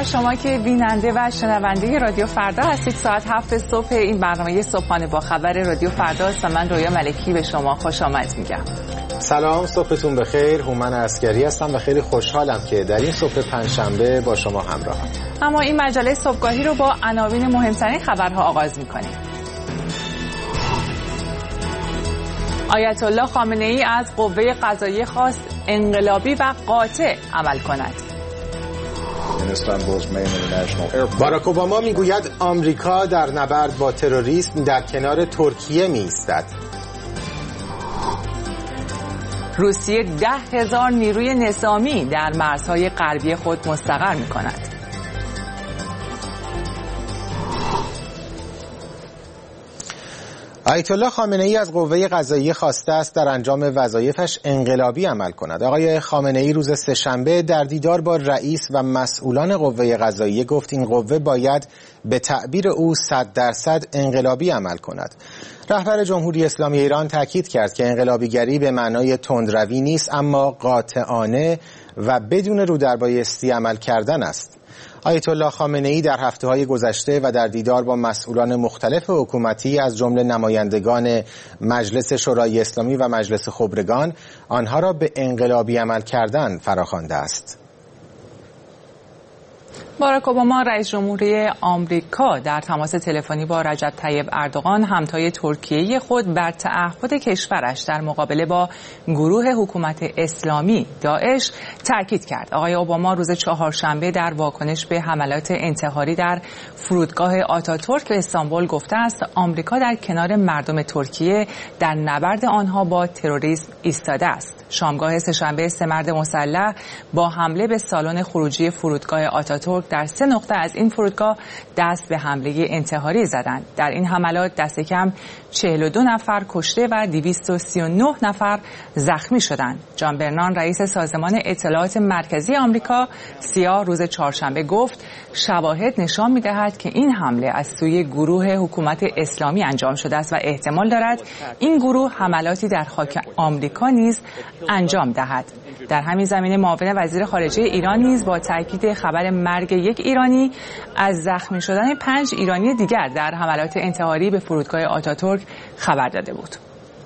شما که بیننده و شنونده رادیو فردا هستید. ساعت 7 صبح این برنامه صبحانه با خبر رادیو فردا است. من رویا ملکی به شما خوش آمد میگم. سلام، صبحتون بخیر. هومن عسکری هستم و خیلی خوشحالم که در این صبح پنجشنبه با شما همراهم. اما این مجله صبحگاهی رو با عناوین مهمترین خبرها آغاز می‌کنیم. آیت الله خامنه‌ای از قوه قضاییه خواست انقلابی و قاطع عمل کند. باراک اوباما میگوید آمریکا در نبرد با تروریسم در کنار ترکیه می‌ایستد. روسیه 10,000 نیروی نظامی در مرزهای غربی خود مستقر می‌کند. آیت الله خامنه‌ای از قوه قضاییه خواسته است در انجام وظایفش انقلابی عمل کند. آقای خامنه‌ای روز سه‌شنبه در دیدار با رئیس و مسئولان قوه قضاییه گفت این قوه باید به تعبیر او 100% انقلابی عمل کند. رهبر جمهوری اسلامی ایران تاکید کرد که انقلابیگری به معنای تندروی نیست، اما قاطعانه و بدون رودربایستی عمل کردن است. آیت الله خامنه‌ای در هفته‌های گذشته و در دیدار با مسئولان مختلف حکومتی از جمله نمایندگان مجلس شورای اسلامی و مجلس خبرگان آنها را به انقلابی عمل کردن فراخوانده است. باراک اوباما رئیس جمهوری آمریکا در تماس تلفنی با رجب طیب اردوغان همتای ترکیه‌ای خود بر تعهد کشورش در مقابله با گروه حکومت اسلامی داعش تاکید کرد. آقای اوباما روز چهارشنبه در واکنش به حملات انتحاری در فرودگاه آتاتورک به استانبول گفته است آمریکا در کنار مردم ترکیه در نبرد آنها با تروریسم ایستاده است. شامگاه سه‌شنبه 3 مرد مسلح با حمله به سالن خروجی فرودگاه آتاتورک در 3 نقطه از این فرودگاه دست به حمله انتحاری زدند. در این حملات دست کم 42 نفر کشته و 239 نفر زخمی شدند. جان برنان رئیس سازمان اطلاعات مرکزی آمریکا سیا روز چهارشنبه گفت شواهد نشان می‌دهد که این حمله از سوی گروه حکومت اسلامی انجام شده است و احتمال دارد این گروه حملاتی در خاک آمریکا نیز انجام دهد. در همین زمینه معاون وزیر خارجه ایران نیز با تاکید خبر مرگ یک ایرانی از زخمی شدن 5 ایرانی دیگر در حملات انتحاری به فرودگاه آتاتورک خبر داده بود.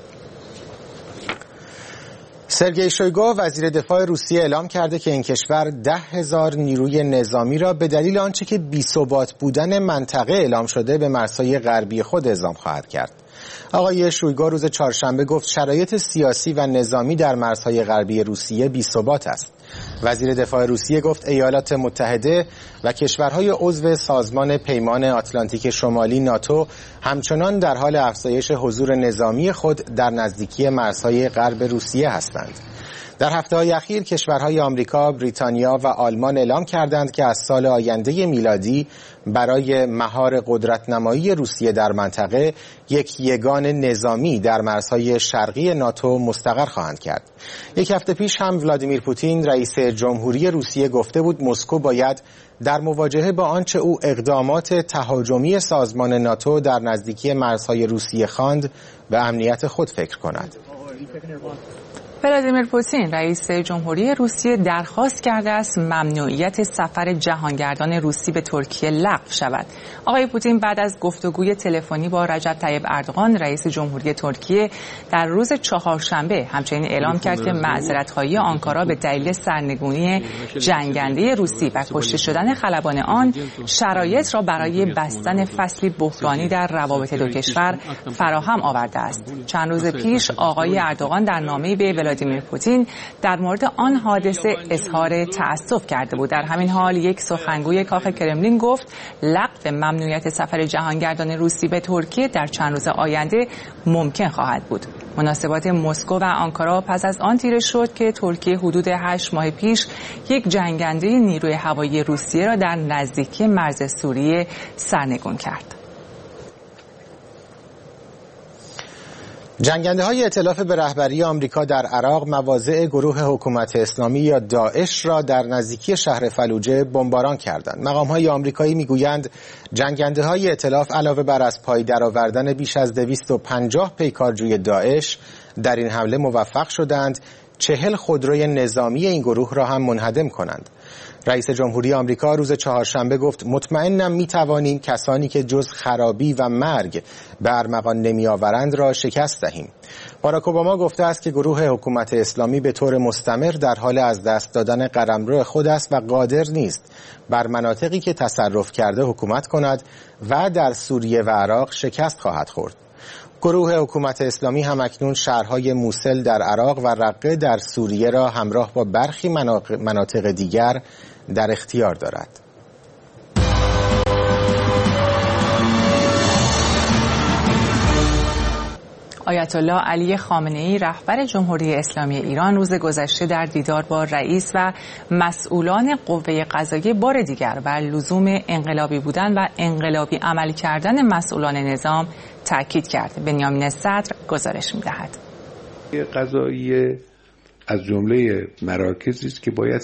سرگئی شویگو وزیر دفاع روسیه اعلام کرده که این کشور 10,000 نیروی نظامی را به دلیل آنچه که بی‌ثبات بودن منطقه اعلام شده به مرزهای غربی خود اعزام خواهد کرد. آقای شویگو روز چهارشنبه گفت شرایط سیاسی و نظامی در مرزهای غربی روسیه بی‌ثبات است. وزیر دفاع روسیه گفت ایالات متحده و کشورهای عضو سازمان پیمان آتلانتیک شمالی ناتو همچنان در حال افزایش حضور نظامی خود در نزدیکی مرزهای غرب روسیه هستند. در هفته‌های اخیر کشورهای آمریکا، بریتانیا و آلمان اعلام کردند که از سال آینده میلادی برای مهار قدرت‌نمایی روسیه در منطقه یک یگان نظامی در مرزهای شرقی ناتو مستقر خواهند کرد. یک هفته پیش هم ولادیمیر پوتین رئیس جمهوری روسیه گفته بود مسکو باید در مواجهه با آنچه او اقدامات تهاجمی سازمان ناتو در نزدیکی مرزهای روسیه خواند به امنیت خود فکر کند. ولادیمیر پوتین رئیس جمهوری روسیه درخواست کرده است ممنوعیت سفر جهانگردان روسی به ترکیه لغو شود. آقای پوتین بعد از گفتگوی تلفنی با رجب طیب اردوغان رئیس جمهوری ترکیه در روز چهارشنبه همچنین اعلام کرد که معذرت‌خواهی آنکارا به دلیل سرنگونی جنگنده روسی و کشته شدن خلبان آن شرایط را برای بستن فصلی بحرانی در روابط دو کشور فراهم آورده است. چند روز پیش آقای اردوغان در نامه‌ای به ولادیمیر پوتین در مورد آن حادثه اظهار تأسف کرده بود. در همین حال یک سخنگوی کاخ کرملین گفت لغو ممنوعیت سفر جهانگردان روسی به ترکیه در چند روز آینده ممکن خواهد بود. مناسبات مسکو و آنکارا پس از آن تیره شد که ترکیه حدود 8 ماه پیش یک جنگنده نیروی هوایی روسیه را در نزدیکی مرز سوریه سرنگون کرد. جنگنده‌های ائتلاف به رهبری آمریکا در عراق مواضع گروه حکومت اسلامی یا داعش را در نزدیکی شهر فلوجه بمباران کردند. مقام‌های آمریکایی می‌گویند جنگنده‌های ائتلاف علاوه بر از پای درآوردن بیش از 250 پیکارجوی داعش در این حمله موفق شدند 40 خودروی نظامی این گروه را هم منهدم کنند. رئیس جمهوری آمریکا روز چهارشنبه گفت مطمئنم می‌توانیم کسانی که جز خرابی و مرگ به ارمغان نمی‌آورند را شکست دهیم. باراک اوباما گفته است که گروه حکومت اسلامی به طور مستمر در حال از دست دادن قلمرو خود است و قادر نیست بر مناطقی که تصرف کرده حکومت کند و در سوریه و عراق شکست خواهد خورد. گروه حکومت اسلامی هم اکنون شهرهای موصل در عراق و رقه در سوریه را همراه با برخی مناطق دیگر در اختیار دارد. آیت الله علی خامنه‌ای رهبر جمهوری اسلامی ایران روز گذشته در دیدار با رئیس و مسئولان قوه قضاییه بار دیگر بر لزوم انقلابی بودن و انقلابی عمل کردن مسئولان نظام تاکید کرد. بنیامین صدر گزارش می‌دهد. قضاییه از جمله مراکزی است که باید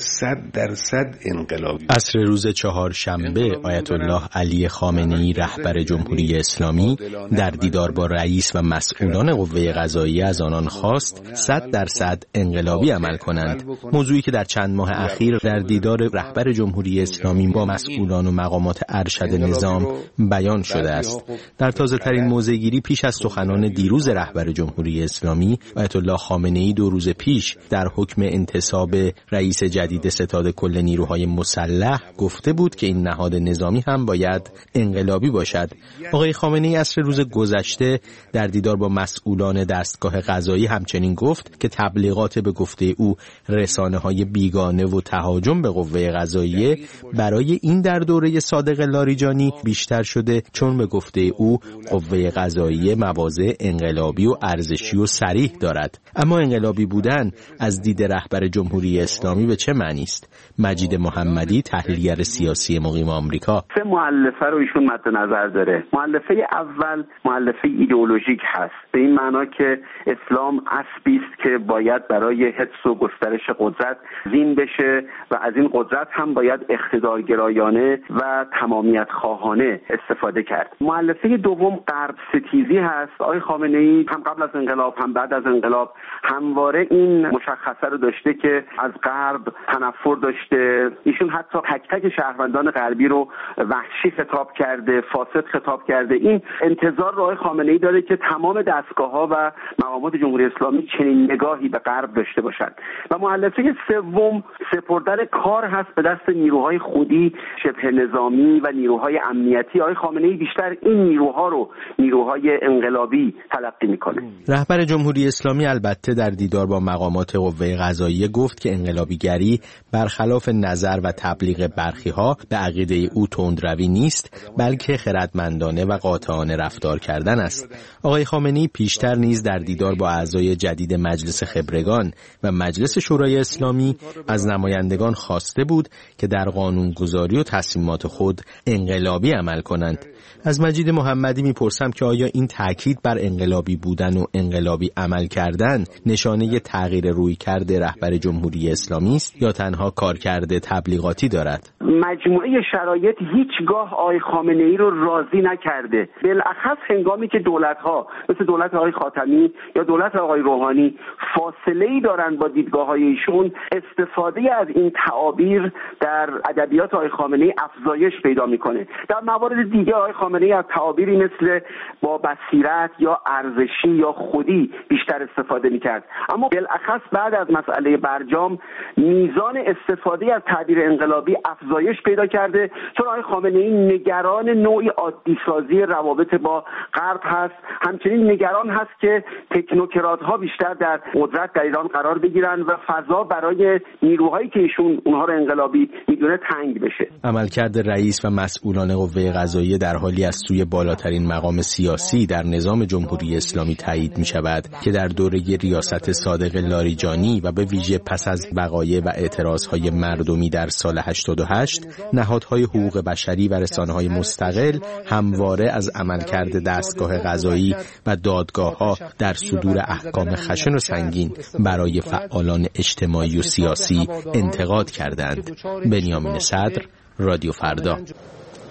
100% انقلابی. عصر روز چهارشنبه آیت الله علی خامنه‌ای رهبر جمهوری اسلامی در دیدار با رئیس و مسئولان قوه قضاییه از آنان خواست 100% انقلابی عمل کنند. موضوعی که در چند ماه اخیر در دیدار رهبر جمهوری اسلامی با مسئولان و مقامات ارشد نظام بیان شده است. در تازه‌ترین موضع‌گیری پیش از سخنان دیروز رهبر جمهوری اسلامی، آیت الله خامنه‌ای 2 روز پیش در حکم انتصاب رئیس جدید ستاد کل نیروهای مسلح گفته بود که این نهاد نظامی هم باید انقلابی باشد. آقای خامنه‌ای عصر روز گذشته در دیدار با مسئولان دستگاه قضایی همچنین گفت که تبلیغات به گفته او رسانه‌های بیگانه و تهاجم به قوه قضاییه برای این در دوره صادق لاریجانی بیشتر شده، چون به گفته او قوه قضاییه مواضع انقلابی و ارزشی و صریح دارد. اما انقلابی بودن از دید رهبر جمهوری اسلامی به چه معنی است؟ مجید محمدی، تحلیلگر سیاسی مقیم آمریکا. 3 مؤلفه رو ایشون مد نظر داره. مؤلفه اول مؤلفه ایدئولوژیک هست، به این معنا که اسلام اسبی است که باید برای حفظ و گسترش قدرت زین بشه و از این قدرت هم باید اقتدارگرایانه و تمامیت خواهانه استفاده کرد. مؤلفه دوم غرب ستیزی هست. آقای خامنه‌ای هم قبل از انقلاب هم بعد از انقلاب همواره این مشخصه رو داشته که از غرب تنفر داشته. ایشون حتی تک تک شهروندان غربی رو وحشی خطاب کرده، فاسد خطاب کرده. این انتظار رو آقای خامنه‌ای داره که تمام دستگاه‌ها و مقامات جمهوری اسلامی چنین نگاهی به غرب داشته باشند. و مؤلفه سوم سپردن کار هست به دست نیروهای خودی شبه نظامی و نیروهای امنیتی. آقای خامنه‌ای بیشتر این نیروها رو نیروهای انقلابی تلقی میکنه. رهبر جمهوری اسلامی البته در دیدار با مقامات قوه قضاییه گفت که انقلابیگری برخلاف نظر و تبلیغ برخی‌ها به عقیده او تندروی نیست، بلکه خردمندانه و قاطعانه رفتار کردن است. آقای خامنه‌ای پیشتر نیز در دیدار با اعضای جدید مجلس خبرگان و مجلس شورای اسلامی از نمایندگان خواسته بود که در قانونگذاری و تصمیمات خود انقلابی عمل کنند. از مجید محمدی میپرسم که آیا این تاکید بر انقلابی بودن و انقلابی عمل کردن نشانه تغییر رویکرد رهبر جمهوری اسلامی است یا تنها کارکرد تبلیغاتی دارد؟ مجموعه شرایط هیچگاه آقای خامنه‌ای رو راضی نکرده. بالاخص هنگامی که دولت‌ها مثل دولت آقای خاتمی یا دولت آقای روحانی فاصله‌ای دارن با دیدگاه‌های ایشون، استفاده از این تعابیر در ادبیات آقای خامنه‌ای افزایش پیدا می‌کنه. در موارد دیگه آقای خامنه‌ای از تعابیری مثل با بصیرت یا ارزشی یا خودی بیشتر استفاده می‌کرد. اما بالاخص بعد از مسئله برجام میزان استفاده از تعبیر انقلابی افزایش پیدا کرده، چون آقای خامنه‌ای نگران نوعی عادی‌سازی روابط با غرب هست. همچنین نگران هست که تکنوکرات‌ها بیشتر در قدرت در ایران قرار بگیرن و فضا برای نیروهایی که ایشون اونها رو انقلابی میدونه تنگ بشه. عملکرد رئیس و مسئولان قوه قضاییه در حالی از سوی بالاترین مقام سیاسی در نظام جمهوری اسلامی تایید می شود که در دوره ریاست صادق لاریجانی و به ویژه پس از وقایع و اعتراضهای مردمی در سال 88 نهادهای حقوق بشری و رسانه‌های مستقل همواره از عملکرد دستگاه قضایی و دادگاه‌ها در صدور احکام خشن و سنگین برای فعالان اجتماعی و سیاسی انتقاد کردند. بنیامین صدر، رادیو فردا.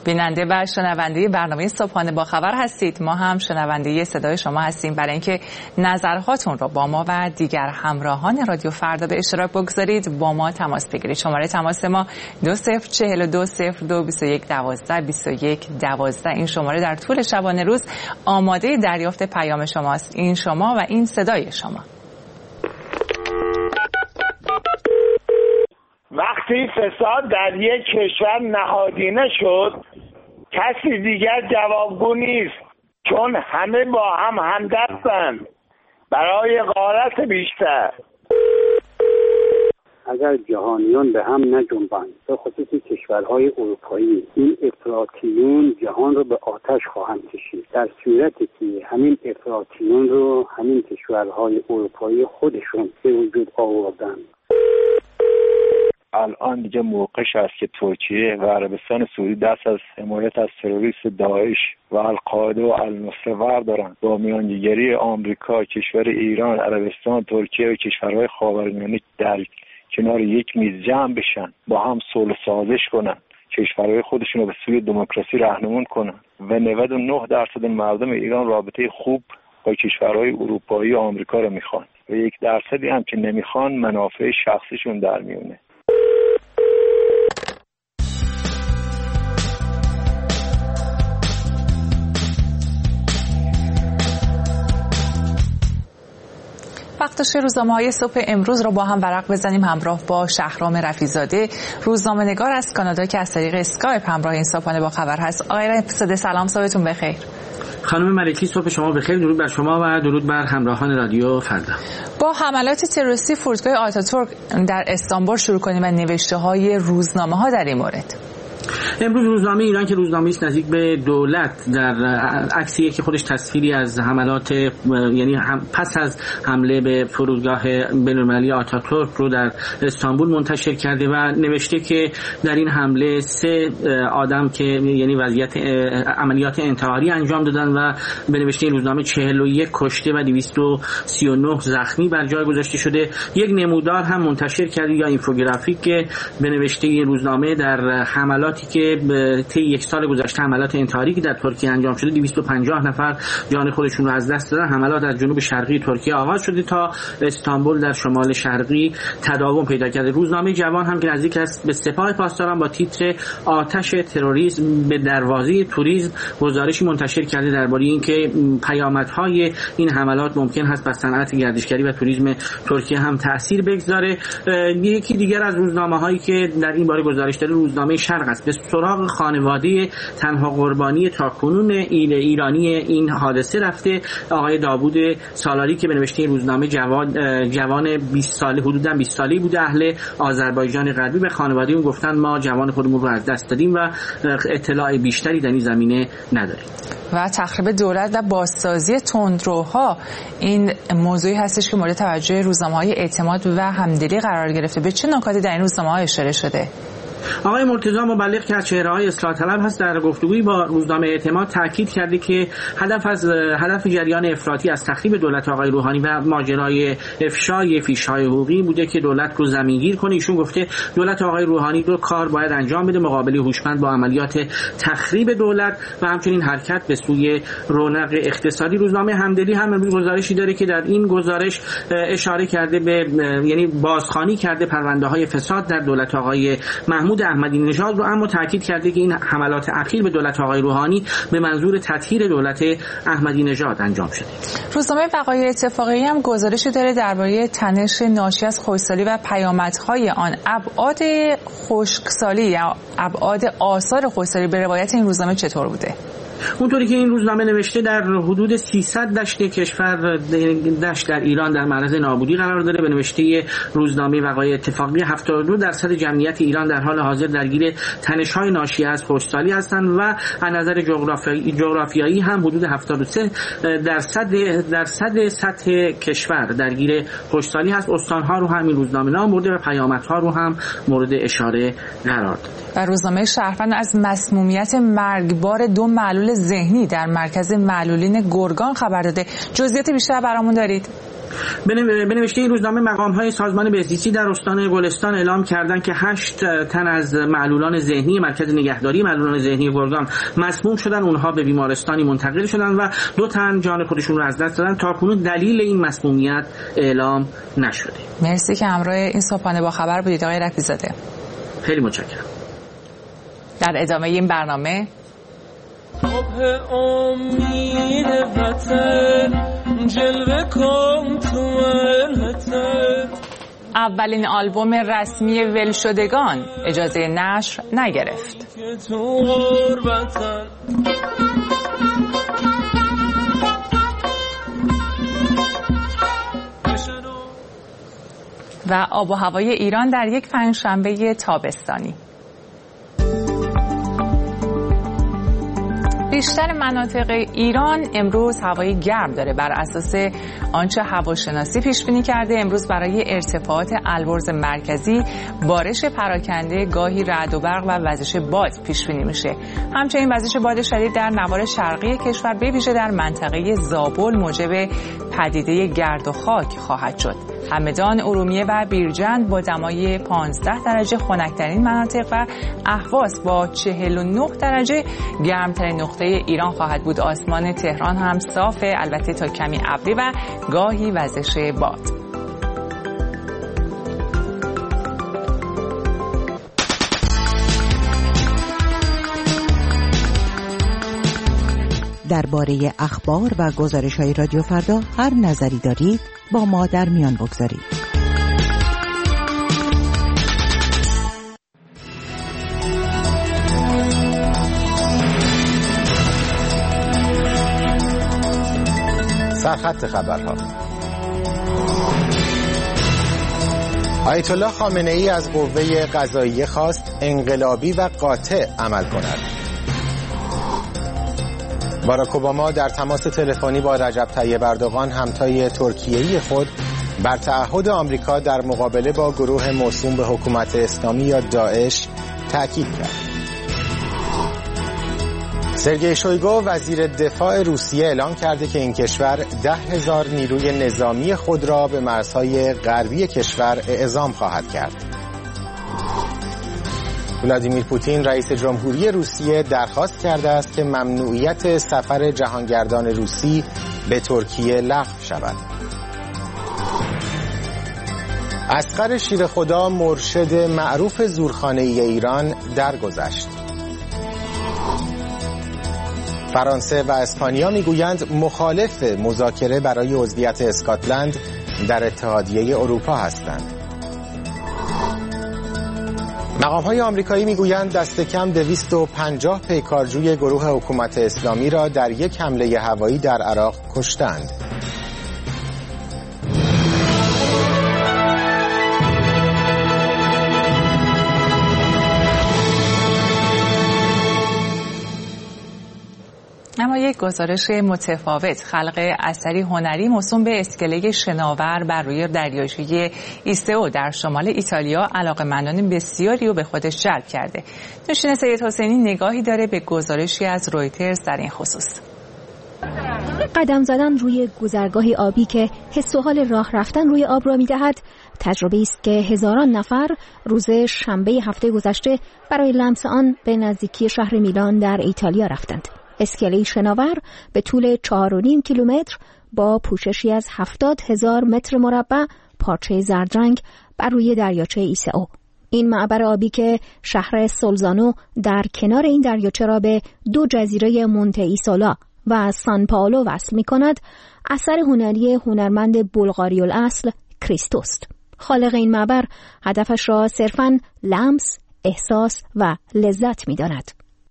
بیننده و شنونده برنامه صبحانه با خبر هستید. ما هم شنونده صدای شما هستیم. برای اینکه نظرهاتون رو با ما و دیگر همراهان رادیو فردا به اشتراک بگذارید با ما تماس بگیرید. شماره تماس ما 2042022112 این شماره در طول شبانه روز آماده دریافت پیام شماست. این شما و این صدای شما. وقتی فساد در یک کشور نهادینه شد کسی دیگر جوابگو نیست، چون همه با هم همدستند برای غارت بیشتر. اگر جهانیان به هم نجنبند، به خصوص کشورهای اروپایی، این افراطیون جهان رو به آتش خواهند کشید. در صورتی که همین افراطیون رو همین کشورهای اروپایی خودشون به وجود آوردن. الان دیگه موقعش است که ترکیه و عربستان سعودی دست از حمایت از تروریست داعش و القاعده و النصره بردارن. با میانجیگری آمریکا، کشور ایران، عربستان، ترکیه و کشورهای خاورمیانه در کنار یک میز جمع بشن، با هم صلح سازش کنن، کشورهای خودشون رو به سوی دموکراسی راهنمون کنن و 99% مردم ایران رابطه خوب با کشورهای اروپایی و آمریکا رو میخوان و 1% هم که نمیخوان منافع شخصیشون در میونه. وقتش روزنامه‌های صبح امروز رو با هم ورق بزنیم همراه با شهرام رفیع‌زاده، روزنامه‌نگار از کانادا که از طریق اسکایپ همراه این صبحانه با خبر هست. آقای رفیع‌زاده سلام، صبحتون بخیر. خانم ملکی صبح شما بخیر، درود بر شما و درود بر همراهان رادیو فردا. با حملات تروریستی فرودگاه آتاتورک در استانبول شروع کنیم و نوشته‌های روزنامه‌ها در این مورد. امروز روزنامه ایران که روزنامه‌ای است نزدیک به دولت در عکسیه که خودش تصویری از حملات یعنی پس از حمله به فرودگاه بین‌المللی آتاتورک رو در استانبول منتشر کرده و نوشته که در این حمله 3 آدم که یعنی وضعیت عملیات انتحاری انجام دادن و به نوشته این روزنامه 41 کشته و 239 زخمی بر جای گذاشته شده. یک نمودار هم منتشر کرده یا اینفوگرافیک که به نوشته این روزنامه در حملاتی که طی 1 سال گذشته حملات انتحاری که در ترکیه انجام شده 250 نفر جان خودشون رو از دست دادن. حملات از جنوب شرقی ترکیه آغاز شده تا استانبول در شمال شرقی تداوم پیدا کرده. روزنامه جوان هم که نزدیک است به سپاه پاسداران با تیتر آتش تروریسم به دروازه توریسم گزارشی منتشر کرده درباره اینکه پیامدهای این حملات ممکن است بر صنعت گردشگری و توریسم ترکیه هم تأثیر بگذاره. یکی دیگر از روزنامه‌هایی که در این باره گزارش داره روزنامه شرق است. به سراغ خانواده تنها قربانی تاکنون ایرانی این حادثه رفته، آقای داوود سالاری که به نوشته روزنامه جوان 20 ساله حدوداً 20 ساله‌ای بوده، اهل آذربایجان غربی، به خانواده اون گفتن ما جوان خودمون رو از دست دادیم و اطلاع بیشتری در این زمینه نداریم. و تخریب دولت و بازسازی تندروها این موضوعی هستش که مورد توجه روزنامه‌های اعتماد و همدلی قرار گرفته. به چه نکاتی در این روزنامه‌ها اشاره شده؟ آقای مرتضی مبلغ که از چهره‌های اصلاح طلب هست در گفتگویی با روزنامه اعتماد تاکید کرده که هدف جریان افراطی از تخریب دولت آقای روحانی و ماجرای افشای فیش‌های حقوقی بوده که دولت رو زمینگیر کنه. ایشون گفته دولت آقای روحانی دو کار باید انجام بده: مقابله هوشمند با عملیات تخریب دولت و همچنین حرکت به سوی رونق اقتصادی. روزنامه همدلی هم امروز گزارشی داره که در این گزارش اشاره کرده به یعنی بازخوانی کرده پرونده‌های فساد در دولت آقای محمود احمدی نژاد رو، اما تاکید کرده که این حملات اخیر به دولت آقای روحانی به منظور تطهیر دولت احمدی نژاد انجام شده. روزنامه وقایع اتفاقی هم گزارشی داره درباره تنش ناشی از خشکسالی و پیامدهای آن. ابعاد خشکسالی یا ابعاد آثار خشکسالی به روایت این روزنامه چطور بوده؟ اونطوری که این روزنامه نوشته در حدود 300 دشت کشور دشت در ایران در معرض نابودی قرار داره. به نوشته روزنامه وقایع اتفاقی 72% جمعیت ایران در حال حاضر درگیر تنش‌های ناشی از خشکسالی هستند و از نظر جغرافیایی هم حدود 73% سطح کشور درگیر خشکسالی هست. استان‌ها رو هم این روزنامه نام برده و پیامدها رو هم مورد اشاره قرار داده. و روزنامه شهروند از مسمومیت مرگبار 2 معلول ذهنی در مرکز معلولین گرگان خبر داده. جزئیات بیشتر برامون دارید؟ به نوشته این روزنامه مقام‌های سازمان بهزیستی در استان گلستان اعلام کردند که 8 تن از معلولان ذهنی مرکز نگهداری معلولان ذهنی گرگان مسموم شدن، اونها به بیمارستانی منتقل شدن و 2 تن جان خودشون رو از دست دادن. تاکنون دلیل این مسمومیت اعلام نشده. مرسی که همراه این صبحانه با خبر بودید آقای رفیع‌زاده. خیلی متشکرم. در ادامه این برنامه امید وطن جلوه کن تو اولین آلبوم رسمی ولشدگان اجازه نشر نگرفت. و آب و هوای ایران در یک پنجشنبه تابستانی. بیشتر مناطق ایران امروز هوای گرم داره. بر اساس آنچه هواشناسی پیش بینی کرده، امروز برای ارتفاعات البرز مرکزی بارش پراکنده، گاهی رعد و برق و وزش باد پیش بینی میشه. همچنین وزش باد شدید در نوار شرقی کشور به ویژه در منطقه زابل موجب پدیده گرد و خاک خواهد شد. همدان، ارومیه و بیرجند با دمای 15 درجه خنک‌ترین مناطق و اهواز با 49 درجه گرمترین نقطه ایران خواهد بود. آسمان تهران هم صافه، البته تا کمی ابری و گاهی وزش باد. درباره اخبار و گزارش‌های رادیو فردا هر نظری دارید با ما در میان بگذارید. سرخط خبرها. آیت الله خامنه ای از قوه قضاییه خواست انقلابی و قاطع عمل کند. باراک اوباما در تماس تلفنی با رجب طیب اردوغان همتای ترکیه‌ای خود بر تعهد آمریکا در مقابله با گروه موسوم به حکومت اسلامی یا داعش تاکید کرد. سرگئی شویگو وزیر دفاع روسیه اعلام کرده که این کشور 10,000 نیروی نظامی خود را به مرزهای غربی کشور اعزام خواهد کرد. ولادیمیر پوتین رئیس جمهوری روسیه درخواست کرده است که ممنوعیت سفر جهانگردان روسی به ترکیه لغو شود. اصغر شیرخدا مرشد معروف زورخانه‌ای ایران درگذشت. فرانسه و اسپانیا میگویند مخالف مذاکره برای عضویت اسکاتلند در اتحادیه اروپا هستند. مقام‌های آمریکایی میگویند دست کم 250 پیکارجوی گروه حکومت اسلامی را در یک حمله هوایی در عراق کشتند. اما یک گزارش متفاوت، خلق اثری هنری موسوم به اسکله شناور بر روی دریاچه ایستئو در شمال ایتالیا علاقه‌مندان بسیاری رو به خودش جلب کرده. نوشین سید حسینی نگاهی داره به گزارشی از رویترز در این خصوص. قدم زدن روی گذرگاهی آبی که حس و حال راه رفتن روی آب را می‌دهد، تجربه است که هزاران نفر روز شنبه هفته گذشته برای لمس آن به نزدیکی شهر میلان در ایتالیا رفتند. اسکله شناور به طول 4.5 کیلومتر با پوششی از 70,000 متر مربع پارچه زردرنگ بر روی دریاچه ایستئو. این معبر آبی که شهر سولزانو در کنار این دریاچه را به 2 جزیره مونته ایسولا و سان پائولو وصل می کند، اثر هنری هنرمند بلغاری الاصل کریستوست. خالق این معبر هدفش را صرفاً لمس، احساس و لذت می داند.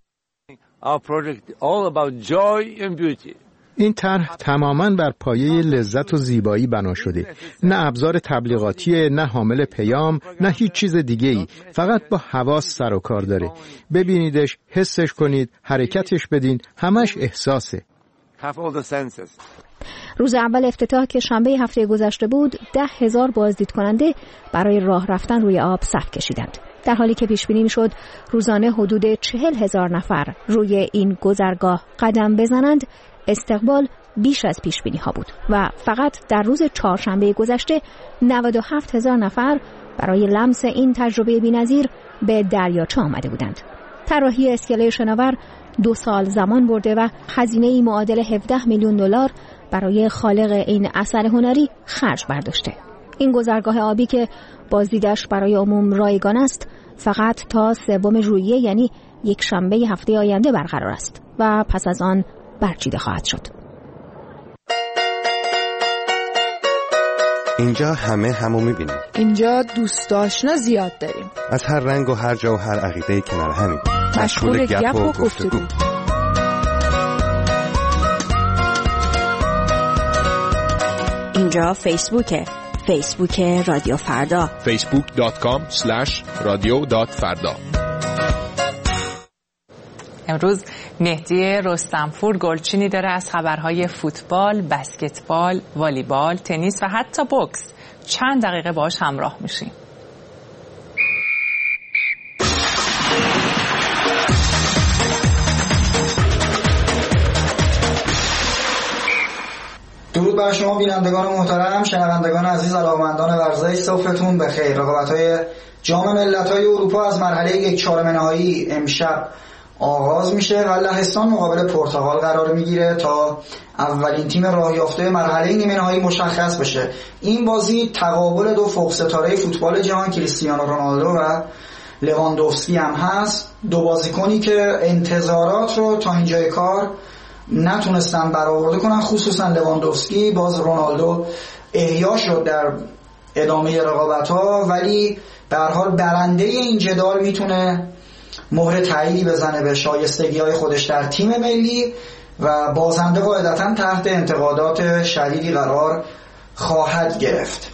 این طرح تماماً بر پایه لذت و زیبایی بنا شده. نه ابزار تبلیغاتی، نه حامل پیام، نه هیچ چیز دیگه‌ای. فقط با حواس سر و کار داره. ببینیدش، حسش کنید، حرکتش بدین، همش احساسه. روز اول افتتاح که شنبه هفته گذشته بود، 10,000 بازدید کننده برای راه رفتن روی آب صف کشیدند. در حالی که پیش بینی می‌شد روزانه حدود 40,000 نفر روی این گذرگاه قدم بزنند، استقبال بیش از پیش بینی ها بود و فقط در روز چهارشنبه گذشته 97,000 نفر برای لمس این تجربه بی‌نظیر به دریاچه آمده بودند. طراحی اسکله شناور 2 سال زمان برده و هزینه‌ای معادل 17 میلیون دلار برای خالق این اثر هنری خرج برداشته. این گذرگاه آبی که بازدیدش برای عموم رایگان است فقط تا 3 ژوئیه یعنی یک شنبه هفته آینده برقرار است و پس از آن برچیده خواهد شد. اینجا همو میبینیم. اینجا دوست آشنا زیاد داریم. از هر رنگ و هر جا و هر عقیده کنار همیم. مشغول گپ و گفتگو. اینجا فیسبوک رادیو فردا. facebook.com/radio.farda. امروز مهدی رستمپور گلچینی داره از خبرهای فوتبال، بسکتبال، والیبال، تنیس و حتی بوکس. چند دقیقه باهاش همراه میشیم. درود بر شما بینندگان محترم، شنوندگان عزیز، علاقه‌مندان ورزش، صبحتون بخیر. رقابت‌های جام ملت‌های اروپا از مرحله 1/4 نهایی امشب آغاز میشه و لهستان مقابل پرتغال قرار میگیره تا اولین تیم راه یافته مرحله نیمه نهایی مشخص بشه. این بازی تقابل 2 فوق ستاره فوتبال جهان، کریستیانو رونالدو و لواندوفسکی هم هست. 2 بازیکنی که انتظارات رو تا اینجای کار نتونستن برآورده کنن، خصوصا لواندوفسکی. باز رونالدو احیا شد در ادامه رقابت‌ها، ولی به هر حال برنده این جدال میتونه مهر تاییدی بزنه به شایستگی‌های خودش در تیم ملی و بازنده قاعدتاً تحت انتقادات شدیدی قرار خواهد گرفت.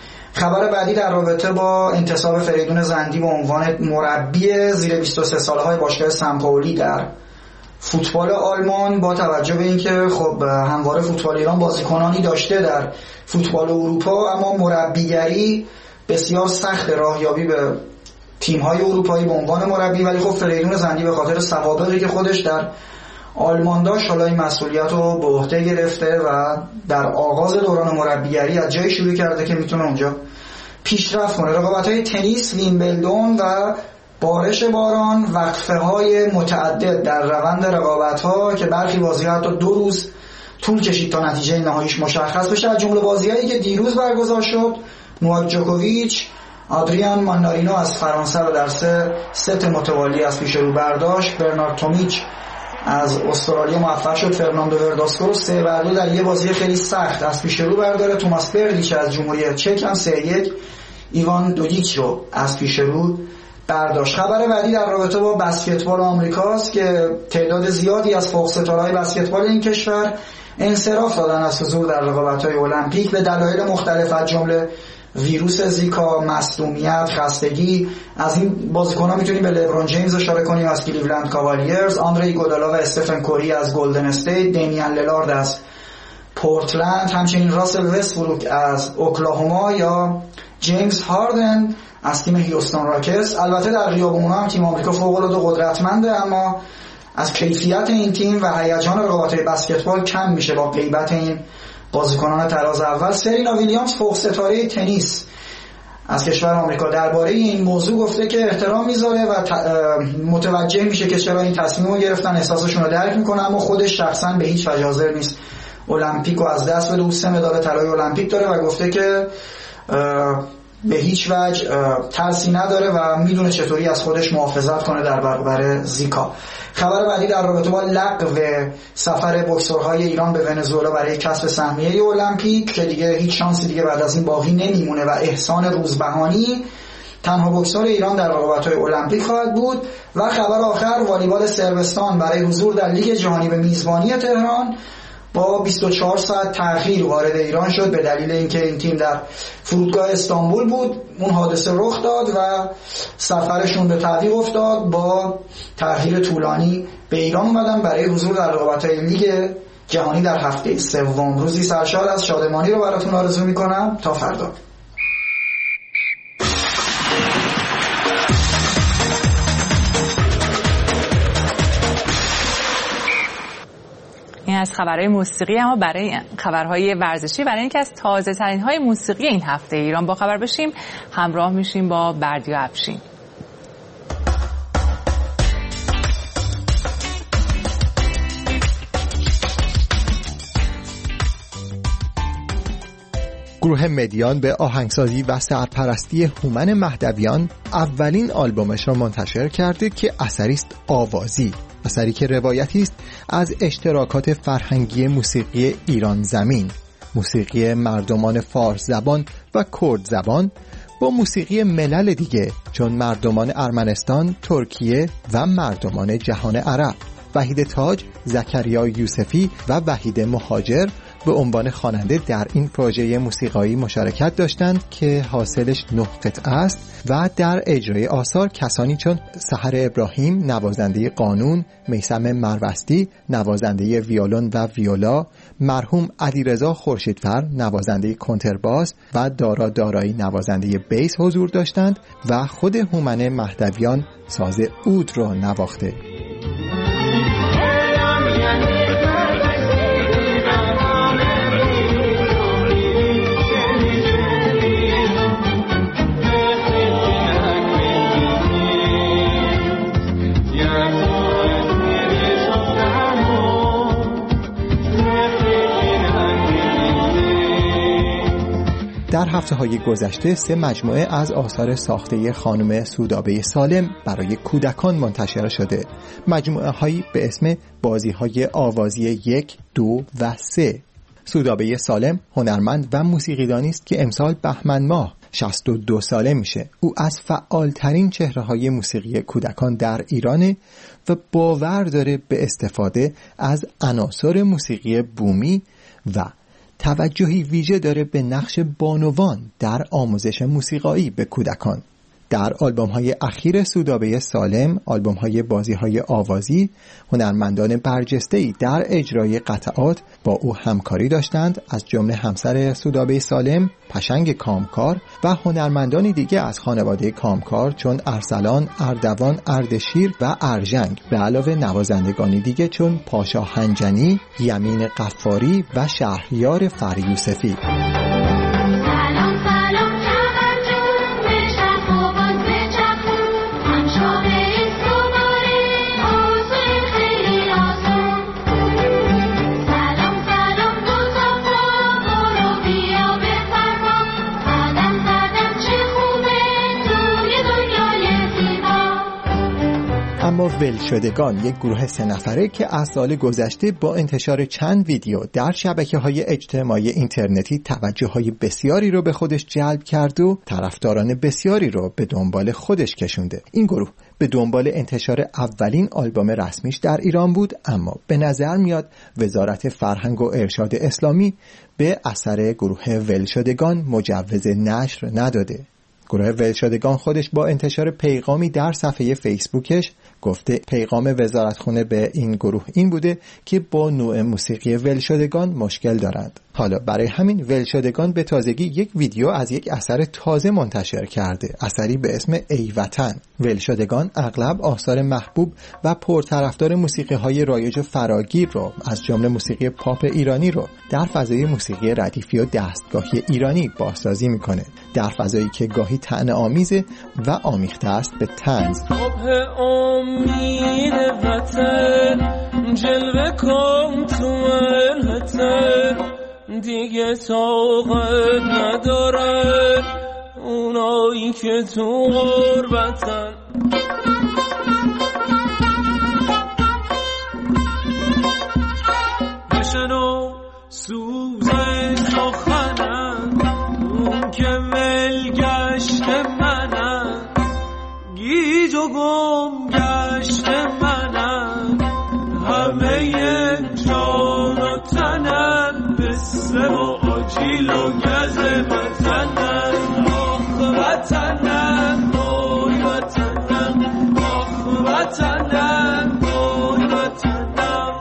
خبر بعدی در رابطه با انتصاب فریدون زندی به عنوان مربی زیر 23 ساله‌های باشگاه سمپائولی در فوتبال آلمان، با توجه به اینکه خب همواره فوتبال ایران بازیکنانی داشته در فوتبال اروپا، اما مربیگری بسیار سخت راهیابی به تیم‌های اروپایی به عنوان مربی، ولی خب فریدون زندی به خاطر سوابقی که خودش در آلمان داشت حالا این مسئولیت رو به عهده گرفته و در آغاز دوران مربیگری از جای شروع کرده که میتونه اونجا پیشرفت کنه. رقابت‌های تنیس، ویمبلدون و بارش باران، وقفه‌های متعدد در روند رقابت‌ها که برخی بازی‌ها حتی 2 روز طول کشید تا نتیجه نهاییش مشخص بشه. از جمله بازی‌هایی که دیروز برگزار شد، نوواک جوکوویچ آدریان مانارینو از فرانسه رو در 3 ست متوالی از پیش رو برداشت. برنارد تومیچ از استرالیا موفق شد فرناندو ورداسکو رو 3-2 در یه بازی خیلی سخت از پیش رو برداره. توماس برلیچ از جمهوری چک هم 3-1 ایوان دودیچ رو از پیش رو برداشت. خبر بعدی در رابطه با بسکتبال آمریکاست که تعداد زیادی از فوق ستاره‌های بسکتبال این کشور انصراف دادن از حضور در رقابت‌های المپیک به دلایل مختلف، از جمله ویروس زیکا، مصدومیت، خستگی. از این بازیکن‌ها میتونیم به لبرون جیمز اشاره کنیم از کلیولند کاوالیرز، آندری گودالا و استفن کوری از گلدن استیت، دمیان للارد از پورتلند، همچنین راسل وستبروک از اوکلاهوما یا جیمز هاردن از تیم هیوستن راکتس. البته در غیابونها هم تیم آمریکا فوق‌العاده قدرتمنده، اما از کیفیت این تیم و هیجان رقابت‌های بسکتبال کم میشه با غیبت این بازیکنان تراز اول. سرینا ویلیامز فوق ستاره تنیس از کشور آمریکا درباره این موضوع گفته که احترام میذاره و متوجه میشه که چرا این تصمیم رو گرفتن، احساسشون رو درک میکنه، اما خودش شخصا به هیچ وجه حاضر نیست المپیک رو از دست بده. 3 مدال طلای المپیک داره و گفته که به هیچ وجه ترسی نداره و میدونه چطوری از خودش محافظت کنه در برابر زیکا. خبر بعدی در رابطه با لغو سفر بوکسورهای ایران به ونزوئلا برای کسب سهمیه المپیک که دیگه هیچ شانسی دیگه بعد از این باقی نمیمونه و احسان روزبهانی تنها بوکسور ایران در رقابت‌های المپیک خواهد بود. و خبر آخر، والیبال صربستان برای حضور در لیگ جهانی به میزبانی تهران با 24 ساعت تأخیر وارد ایران شد به دلیل اینکه این تیم در فرودگاه استانبول بود. اون حادثه رخ داد و سفرشون به تعویق افتاد. با تأخیر طولانی به ایران اومدن برای حضور در رقابت‌های لیگ جهانی در هفته 3. روزی سرشار از شادمانی رو براتون آرزو میکنم. تا فردا. این از خبرهای موسیقی. اما برای خبرهای ورزشی، برای اینکه از تازه ترین های موسیقی این هفته ایران با خبر بشیم، همراه میشیم با بردیا افشین. گروه مدیان به آهنگسازی و سرپرستی هومن مهدویان اولین آلبومش را منتشر کرده که اثری است آوازی، اثری که روایتی است از اشتراکات فرهنگی موسیقی ایران زمین، موسیقی مردمان فارس زبان و کرد زبان با موسیقی ملل دیگه چون مردمان ارمنستان، ترکیه و مردمان جهان عرب. وحید تاج، زکریا یوسفی و وحید مهاجر به عنوان خواننده در این پروژه موسیقایی مشارکت داشتند که حاصلش 9 قطعه است و در اجرای آثار کسانی چون سحر ابراهیم نوازنده قانون، میثم مروستی نوازنده ویولون و ویولا، مرحوم علیرضا خورشیدفر نوازنده کنترباس و دارا دارایی نوازنده بیس حضور داشتند و خود هومن مهدویان ساز عود را نواخته. در هفته‌های گذشته 3 مجموعه از آثار ساخته خانم سودابه سالم برای کودکان منتشر شده. مجموعه‌هایی به اسم بازی‌های آوازی 1، 2 و 3. سودابه سالم هنرمند و موسیقیدانی است که امسال بهمن ماه 62 ساله میشه. او از فعالترین چهره‌های موسیقی کودکان در ایرانه و باور داره به استفاده از عناصر موسیقی بومی و توجهی ویژه داره به نقش بانوان در آموزش موسیقایی به کودکان. در آلبوم‌های اخیر سودابه سالم، آلبوم‌های بازی‌های آوازی، هنرمندان برجسته‌ای در اجرای قطعات با او همکاری داشتند، از جمله همسر سودابه سالم، پشنگ کامکار و هنرمندانی دیگه از خانواده کامکار چون ارسلان، اردوان، اردشیر و ارژنگ، به علاوه نوازندگانی دیگه چون پاشا هنجنی، یمین قفاری و شهریار فریوسفی. اما ولشدگان یک گروه 3 نفره که از سال گذشته با انتشار چند ویدیو در شبکه‌های اجتماعی اینترنتی توجه‌های بسیاری رو به خودش جلب کرد و طرفداران بسیاری رو به دنبال خودش کشونده. این گروه به دنبال انتشار اولین آلبوم رسمیش در ایران بود، اما به نظر میاد وزارت فرهنگ و ارشاد اسلامی به اثر گروه ولشدگان مجوز نشر نداده. گروه ولشدگان خودش با انتشار پیغامی در صفحه فیسبوکش گفته پیغام وزارتخونه به این گروه این بوده که با نوع موسیقی ولشدگان مشکل دارند. حالا برای همین ولشدگان به تازگی یک ویدیو از یک اثر تازه منتشر کرده، اثری به اسم ای وطن. ولشدگان اغلب آثار محبوب و پرطرفدار موسیقی‌های رایج و فراگیر رو از جمله موسیقی پاپ ایرانی رو در فضای موسیقی ردیفی و دستگاهی ایرانی بازسازی میکنه، در فضایی که گاهی طعنه‌آمیزه و آمیخته است به طنز. امید وطن جلوه کن تو الهتن دیگه طاقت نداره اونایی که تو غربتن بشنو سوز سخنم اون که ملگشت منم گیج و گم گشت منم همه جان و تنم بسه و آجیل و گز وطنم آخ وطنم بای وطنم آخ وطنم بای وطنم.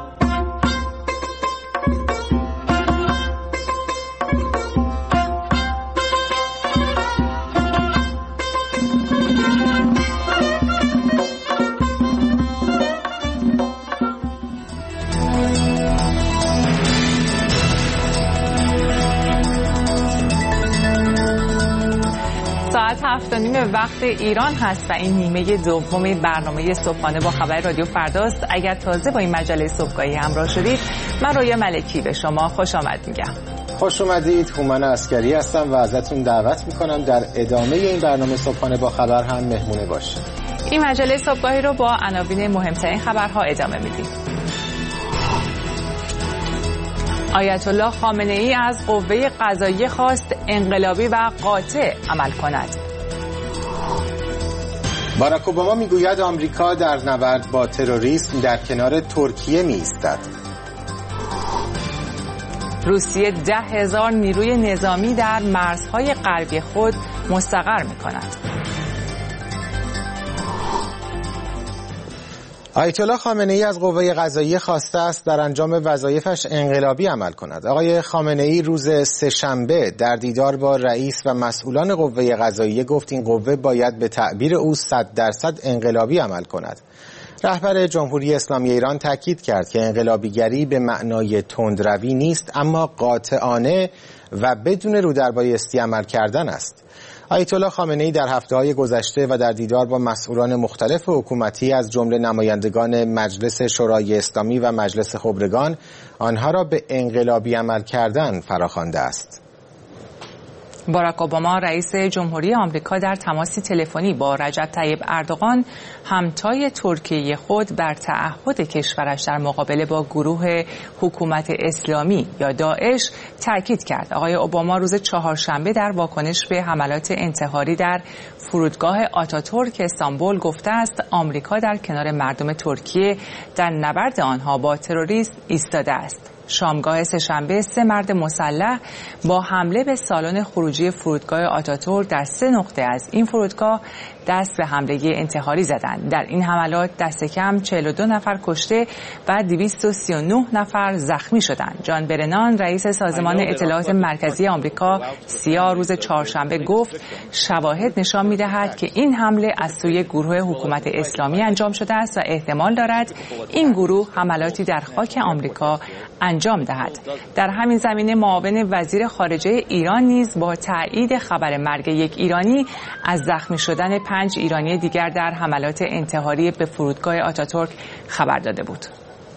ساعت 7:30 وقت ایران هست و این نیمه دوم برنامه صبحانه با خبر رادیو فرداست. اگر تازه با این مجله صبحگاهی همراه شدید، من رویا ملکی به شما خوش آمد میگم. خوش اومدید. هومن عسکری هستم و ازتون دعوت میکنم در ادامه این برنامه صبحانه با خبر هم مهمونه باشید. این مجله صبحگاهی رو با عناوین مهمترین خبرها ادامه میدیم. آیت الله خامنه ای از قوه قضاییه خواست انقلابی و قاطع عمل کند. باراک اوباما میگوید آمریکا در نبرد با تروریسم در کنار ترکیه میایستد. روسیه 10,000 نیروی نظامی در مرزهای غربی خود مستقر میکند. آیت الله خامنه ای از قوه قضاییه خواسته است در انجام وظایفش انقلابی عمل کند. آقای خامنه ای روز سه‌شنبه در دیدار با رئیس و مسئولان قوه قضاییه گفت این قوه باید به تعبیر او 100% انقلابی عمل کند. رهبر جمهوری اسلامی ایران تاکید کرد که انقلابیگری به معنای تندروی نیست، اما قاطعانه و بدون رودربایستی عمل کردن است. آیت الله خامنه ای در هفته‌های گذشته و در دیدار با مسئولان مختلف حکومتی از جمله نمایندگان مجلس شورای اسلامی و مجلس خبرگان آنها را به انقلابی عمل کردن فراخوانده است. باراک اوباما رئیس جمهوری آمریکا در تماسی تلفنی با رجب طیب اردوغان همتای ترکیه خود بر تعهد کشورش در مقابله با گروه حکومت اسلامی یا داعش تاکید کرد. آقای اوباما روز چهارشنبه در واکنش به حملات انتحاری در فرودگاه آتاتورک استانبول گفته است آمریکا در کنار مردم ترکیه در نبرد آنها با تروریسم ایستاده است. شامگاه سه‌شنبه 3 مرد مسلح با حمله به سالن خروجی فرودگاه آتاتورک در 3 نقطه از این فرودگاه دست به حمله انتحاری زدند. در این حملات دست کم 42 نفر کشته و 239 نفر زخمی شدند. جان برنان رئیس سازمان اطلاعات مرکزی آمریکا سیا روز چهارشنبه گفت شواهد نشان می‌دهد که این حمله از سوی گروه حکومت اسلامی انجام شده است و احتمال دارد این گروه حملاتی در خاک آمریکا انجام دهد. در همین زمینه معاون وزیر خارجه ایران نیز با تایید خبر مرگ یک ایرانی از زخمی شدن 5 ایرانی دیگر در حملات انتحاری به فرودگاه آتاتورک خبر داده بود.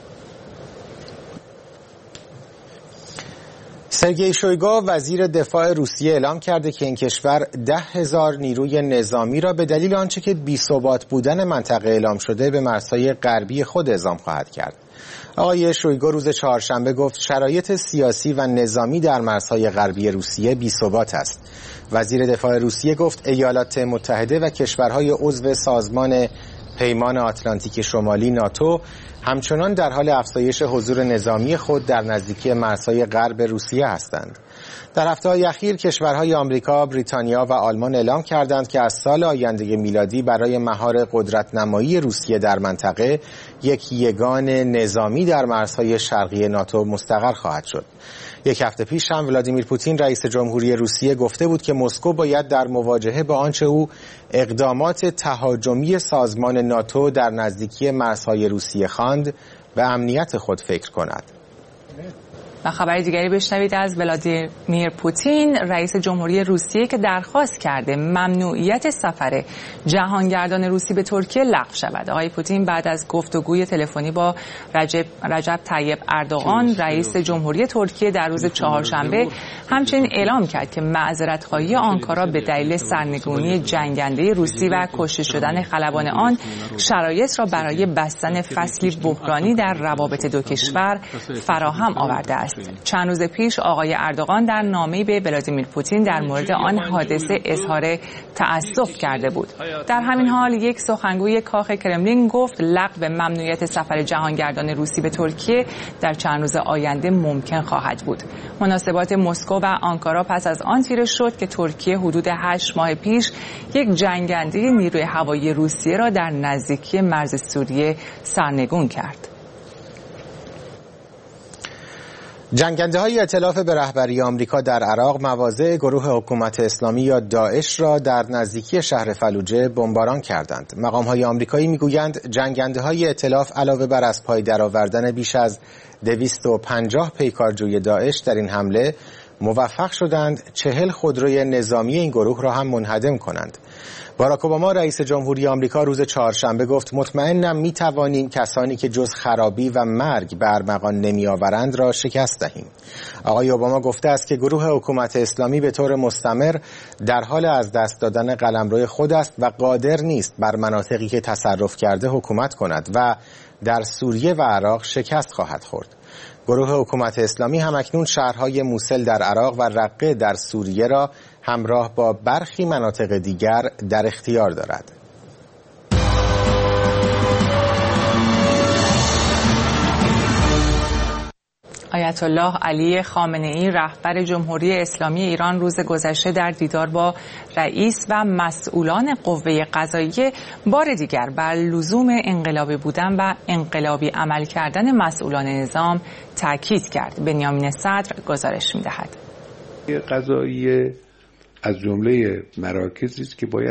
سرگئی شویگو وزیر دفاع روسیه اعلام کرده که این کشور 10,000 نیروی نظامی را به دلیل آنچه که بی‌ثبات بودن منطقه اعلام شده به مرزهای غربی خود اعزام خواهد کرد. آقای شویگو روز چهارشنبه گفت شرایط سیاسی و نظامی در مرزهای غربی روسیه بی‌ثبات است. وزیر دفاع روسیه گفت ایالات متحده و کشورهای عضو سازمان پیمان آتلانتیک شمالی ناتو همچنان در حال افزایش حضور نظامی خود در نزدیکی مرزهای غرب روسیه هستند. در هفته‌های اخیر کشورهای آمریکا، بریتانیا و آلمان اعلام کردند که از سال آینده میلادی برای مهار قدرت‌نمایی روسیه در منطقه یک یگان نظامی در مرزهای شرقی ناتو مستقر خواهد شد. یک هفته پیش هم ولادیمیر پوتین رئیس جمهوری روسیه گفته بود که مسکو باید در مواجهه با آنچه او اقدامات تهاجمی سازمان ناتو در نزدیکی مرزهای روسیه خواند به امنیت خود فکر کند. و خبر دیگری بشنوید از ولادیمیر پوتین رئیس جمهوری روسیه که درخواست کرده ممنوعیت سفر جهانگردان روسی به ترکیه لغو شود. آقای پوتین بعد از گفتگوی تلفنی با رجب طیب اردوغان رئیس جمهوری ترکیه در روز چهارشنبه همچنین اعلام کرد که معذرت‌خواهی آنکارا به دلیل سرنگونی جنگنده روسی و کشته شدن خلبان آن شرایط را برای بستن فصلی بحرانی در روابط دو کشور فراهم آورده است. چند روز پیش آقای اردوغان در نامه‌ای به ولادیمیر پوتین در مورد آن حادثه اظهار تأسف کرده بود. در همین حال یک سخنگوی کاخ کرملین گفت لغو ممنوعیت سفر جهانگردان روسی به ترکیه در چند روز آینده ممکن خواهد بود. مناسبات مسکو و آنکارا پس از آن تیره شد که ترکیه حدود 8 ماه پیش یک جنگنده نیروی هوایی روسیه را در نزدیکی مرز سوریه سرنگون کرد. جنگنده‌های ائتلاف به رهبری آمریکا در عراق مواضع گروه حکومت اسلامی یا داعش را در نزدیکی شهر فلوجه بمباران کردند. مقام‌های آمریکایی می‌گویند جنگنده‌های ائتلاف علاوه بر از پای درآوردن بیش از 250 پیکارجوی داعش در این حمله موفق شدند 40 خودروی نظامی این گروه را هم منهدم کنند. باراک اوباما رئیس جمهوری آمریکا روز چهارشنبه گفت مطمئنم می‌توانیم کسانی که جز خرابی و مرگ به ارمغان نمی‌آورند را شکست دهیم. آقای اوباما گفته است که گروه حکومت اسلامی به طور مستمر در حال از دست دادن قلمرو خود است و قادر نیست بر مناطقی که تصرف کرده حکومت کند و در سوریه و عراق شکست خواهد خورد. گروه حکومت اسلامی همکنون شهرهای موصل در عراق و رقه در سوریه را همراه با برخی مناطق دیگر در اختیار دارد. آیت الله علی خامنه‌ای رهبر جمهوری اسلامی ایران روز گذشته در دیدار با رئیس و مسئولان قوه قضاییه بار دیگر بر لزوم انقلابی بودن و انقلابی عمل کردن مسئولان نظام تاکید کرد. بنیامین صدر گزارش می‌دهد. قضاییه از جمله مراکزی است که باید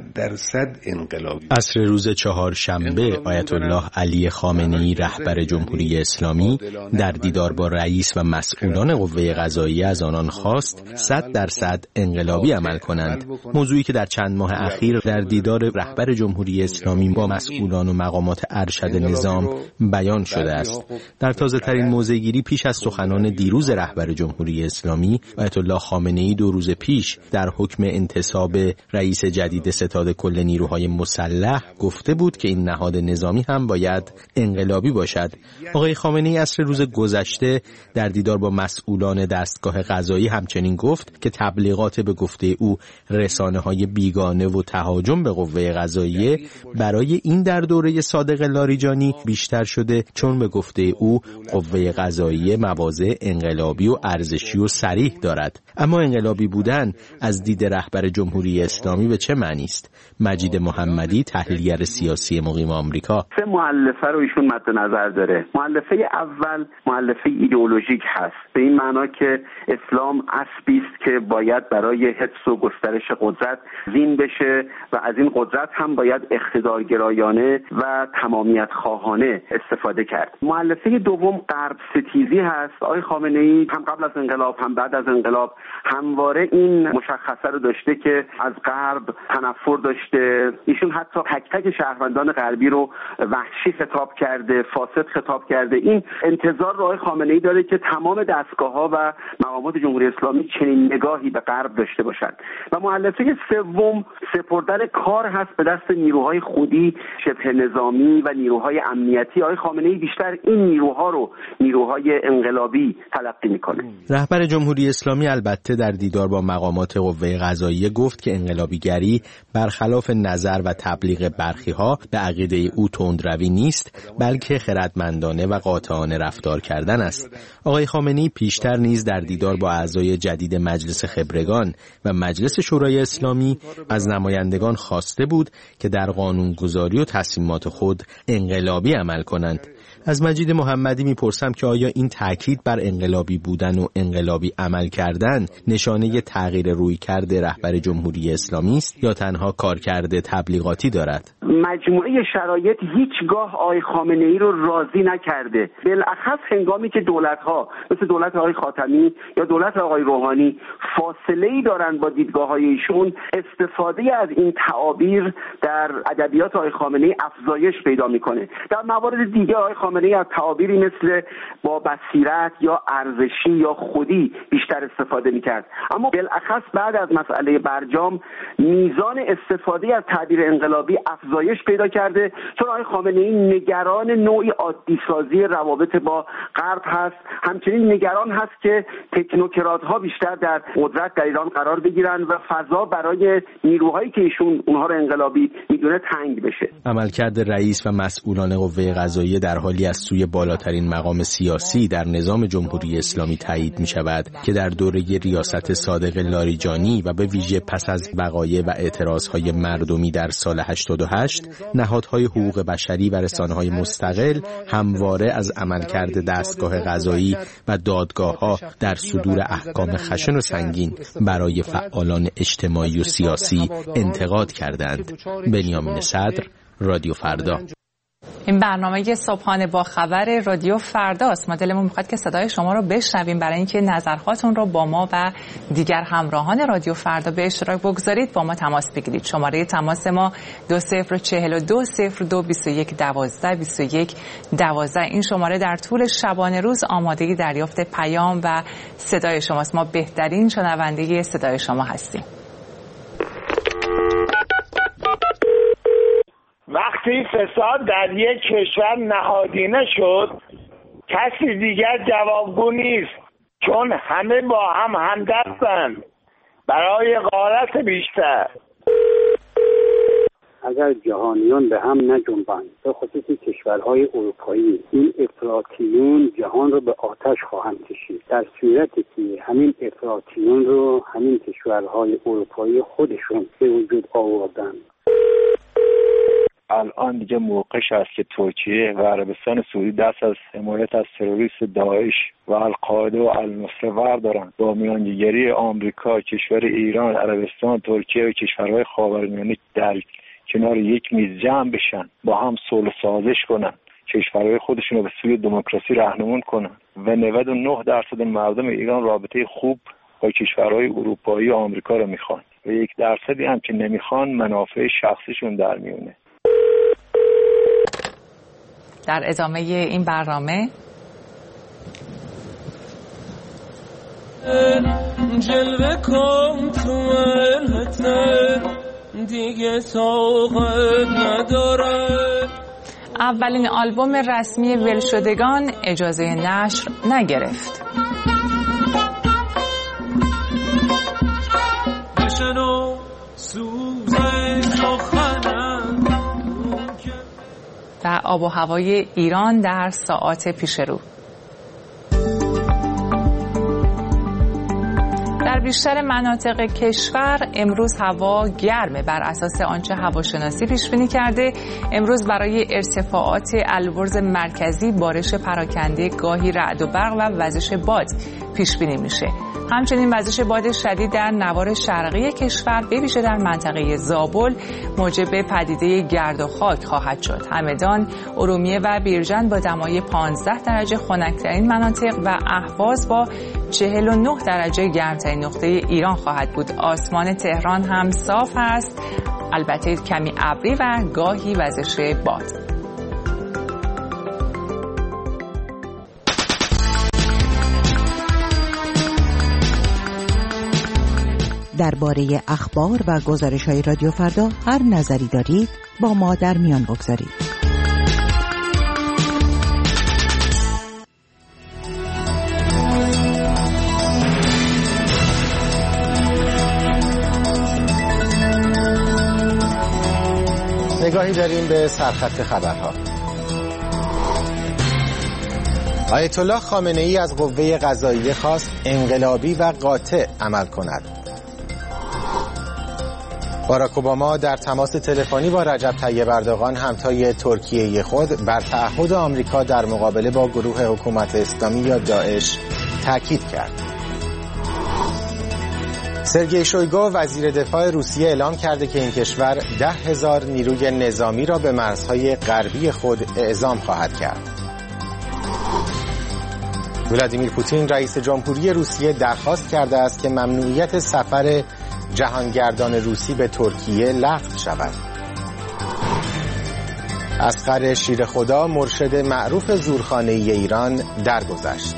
100% انقلابی. عصر روز چهارشنبه آیت الله علی خامنه‌ای رهبر جمهوری اسلامی در دیدار با رئیس و مسئولان قوه قضاییه از آنان خواست 100% انقلابی عمل کنند. موضوعی که در چند ماه اخیر در دیدار رهبر جمهوری اسلامی با مسئولان و مقامات ارشد نظام بیان شده است. در تازه‌ترین موضع‌گیری پیش از سخنان دیروز رهبر جمهوری اسلامی، آیت الله خامنه‌ای 2 روز پیش در حکم انتصاب رئیس جدید ستاد کل نیروهای مسلح گفته بود که این نهاد نظامی هم باید انقلابی باشد. آقای خامنه‌ای عصر روز گذشته در دیدار با مسئولان دستگاه قضایی همچنین گفت که تبلیغات به گفته او رسانه‌های بیگانه و تهاجم به قوه قضاییه برای این در دوره صادق لاریجانی بیشتر شده، چون به گفته او قوه قضاییه مواضع انقلابی و ارزشی و صریح دارد. اما انقلابی بودن از دید رهبر جمهوری اسلامی به چه معنی است؟ مجید محمدی، تحلیلگر سیاسی مقیم آمریکا. 3 مؤلفه رو ایشون مد نظر داره. مؤلفه اول مؤلفه ایدئولوژیک هست، به این معنا که اسلام اسبی است که باید برای حفظ و گسترش قدرت زین بشه و از این قدرت هم باید اقتدارگرایانه و تمامیت خواهانه استفاده کرد. مؤلفه دوم غرب ستیزی هست. آقای خامنه‌ای هم قبل از انقلاب هم بعد از انقلاب همواره این مشخصه رو داشته که از غرب تنفر داشته. ایشون حتی تک تک شهروندان غربی رو وحشی خطاب کرده، فاسد خطاب کرده. این انتظار رو آقای خامنه‌ای داره که تمام دستگاه‌ها و مقامات جمهوری اسلامی چنین نگاهی به غرب داشته باشند. و مؤلفه سوم سپردن کار هست به دست نیروهای خودی شبه نظامی و نیروهای امنیتی. آقای خامنه‌ای بیشتر این نیروها رو نیروهای انقلابی تلقی میکنه. رهبر جمهوری اسلامی البته در دیدار با مقامات قوه قضاییه گفت که انقلابیگری برخلاف نظر و تبلیغ برخی‌ها به عقیده او تندروی نیست، بلکه خردمندانه و قاطعانه رفتار کردن است. آقای خامنه‌ای پیشتر نیز در دیدار با اعضای جدید مجلس خبرگان و مجلس شورای اسلامی از نمایندگان خواسته بود که در قانونگذاری و تصمیمات خود انقلابی عمل کنند. از مجید محمدی میپرسم که آیا این تاکید بر انقلابی بودن و انقلابی عمل کردن نشانه تغییر رویکرد رهبر جمهوری اسلامی است یا تنها کارکرد تبلیغاتی دارد؟ مجموعه شرایط هیچگاه آقای خامنه‌ای رو راضی نکرده. بالاخص هنگامی که دولت‌ها مثل دولت آقای خاتمی یا دولت آقای روحانی فاصله‌ای دارند با دیدگاه‌های ایشون، استفاده از این تعابیر در ادبیات آقای خامنه‌ای افزایش پیدا می‌کنه. در موارد دیگه آقای خامنه‌ای از تعابیری مثل با بصیرت یا ارزشی یا خودی بیشتر استفاده می‌کرد. اما بالاخص بعد از مسئله برجام میزان استفاده از تعبیر انقلابی افزایش پیدا کرده، چون آقای خامنه‌ای نگران نوعی عادی‌سازی روابط با غرب هست. همچنین نگران هست که تکنوکرات‌ها بیشتر در قدرت در ایران قرار بگیرن و فضا برای نیروهایی که ایشون اونها رو انقلابی میدونه تنگ بشه. عملکرد رئیس و مسئولان قوه قضاییه در حالی از سوی بالاترین مقام سیاسی در نظام جمهوری اسلامی تایید می شود که در دوره ریاست صادق لاریجانی و به ویژه پس از وقایع و اعتراضهای مردمی در سال 88 نهادهای حقوق بشری و رسانه‌های مستقل همواره از عملکرد دستگاه قضایی و دادگاه‌ها در صدور احکام خشن و سنگین برای فعالان اجتماعی و سیاسی انتقاد کردند. بنیامین صدر، رادیو فردا. این برنامه صبحانه با خبر رادیو فرداست. ما دلمون میخواد که صدای شما رو بشنویم، برای اینکه نظرهاتون رو با ما و دیگر همراهان رادیو فردا به اشتراک بگذارید. با ما تماس بگیرید. شماره تماس ما 2042022112. این شماره در طول شبانه روز آمادگی دریافت پیام و صدای شماست. ما بهترین شنونده صدای شما هستیم. وقتی فساد در یک کشور نهادینه شد، کسی دیگر جوابگو نیست، چون همه با هم همدستند برای غارت بیشتر. اگر جهانیان به هم نجنبند، به خصوص کشورهای اروپایی، این افراطیون جهان رو به آتش خواهند کشید. در صورتی که همین افراطیون رو همین کشورهای اروپایی خودشون به وجود آوردن. الان دیگه موقعش است که ترکیه و عربستان سعودی دست از حمایت از تروریست داعش و القاعده و النصره بردارن. با میانجیگری آمریکا، کشور ایران، عربستان، ترکیه و کشورهای خاورمیانه در کنار یک میز جمع بشن، با هم صلح سازش کنن، کشورهای خودشون رو به سوی دموکراسی راهنمون کنن و 99% مردم ایران رابطه خوب با کشورهای اروپایی و آمریکا رو میخوان و 1% هم که نمیخوان منافع شخصیشون در میونه. در ادامه این برنامه جلوه کن تو منحتن دیگه طاقت نداره. اولین آلبوم رسمی ولشدگان اجازه نشر نگرفت. بشنو سوز سخنم و آب و هوای ایران در ساعات پیش رو. در بیشتر مناطق کشور امروز هوا گرمه. بر اساس آنچه هواشناسی پیش بینی کرده، امروز برای ارتفاعات البرز مرکزی بارش پراکنده، گاهی رعد و برق و وزش باد پیش بینی میشه. همچنین وزش باد شدید در نوار شرقی کشور به ویژه در منطقه زابل موجب پدیده گرد و خاک خواهد شد. همدان، ارومیه و بیرجند با دمای 15 درجه خنک‌ترین مناطق و اهواز با 49 درجه گرمترین نقطه ایران خواهد بود. آسمان تهران هم صاف است، البته کمی ابری و گاهی وزش باد. درباره اخبار و گزارش‌های رادیو فردا هر نظری دارید با ما در میان بگذارید. نگاهی داریم به سرخط خبرها. آیت الله خامنه‌ای از قوه قضاییه خواست انقلابی و قاطع عمل کند. باراک اوباما در تماس تلفنی با رجب طیب اردوغان همتای ترکیه خود بر تعهد آمریکا در مقابله با گروه حکومت اسلامی یا داعش تاکید کرد. سرگئی شویگو وزیر دفاع روسیه اعلام کرده که این کشور 10,000 نیروی نظامی را به مرزهای غربی خود اعزام خواهد کرد. ولادیمیر پوتین رئیس جمهوری روسیه درخواست کرده است که ممنوعیت سفر جهانگردان روسی به ترکیه لغو شود. اصغر شیرخدا مرشد معروف زورخانه‌ای ایران درگذشت.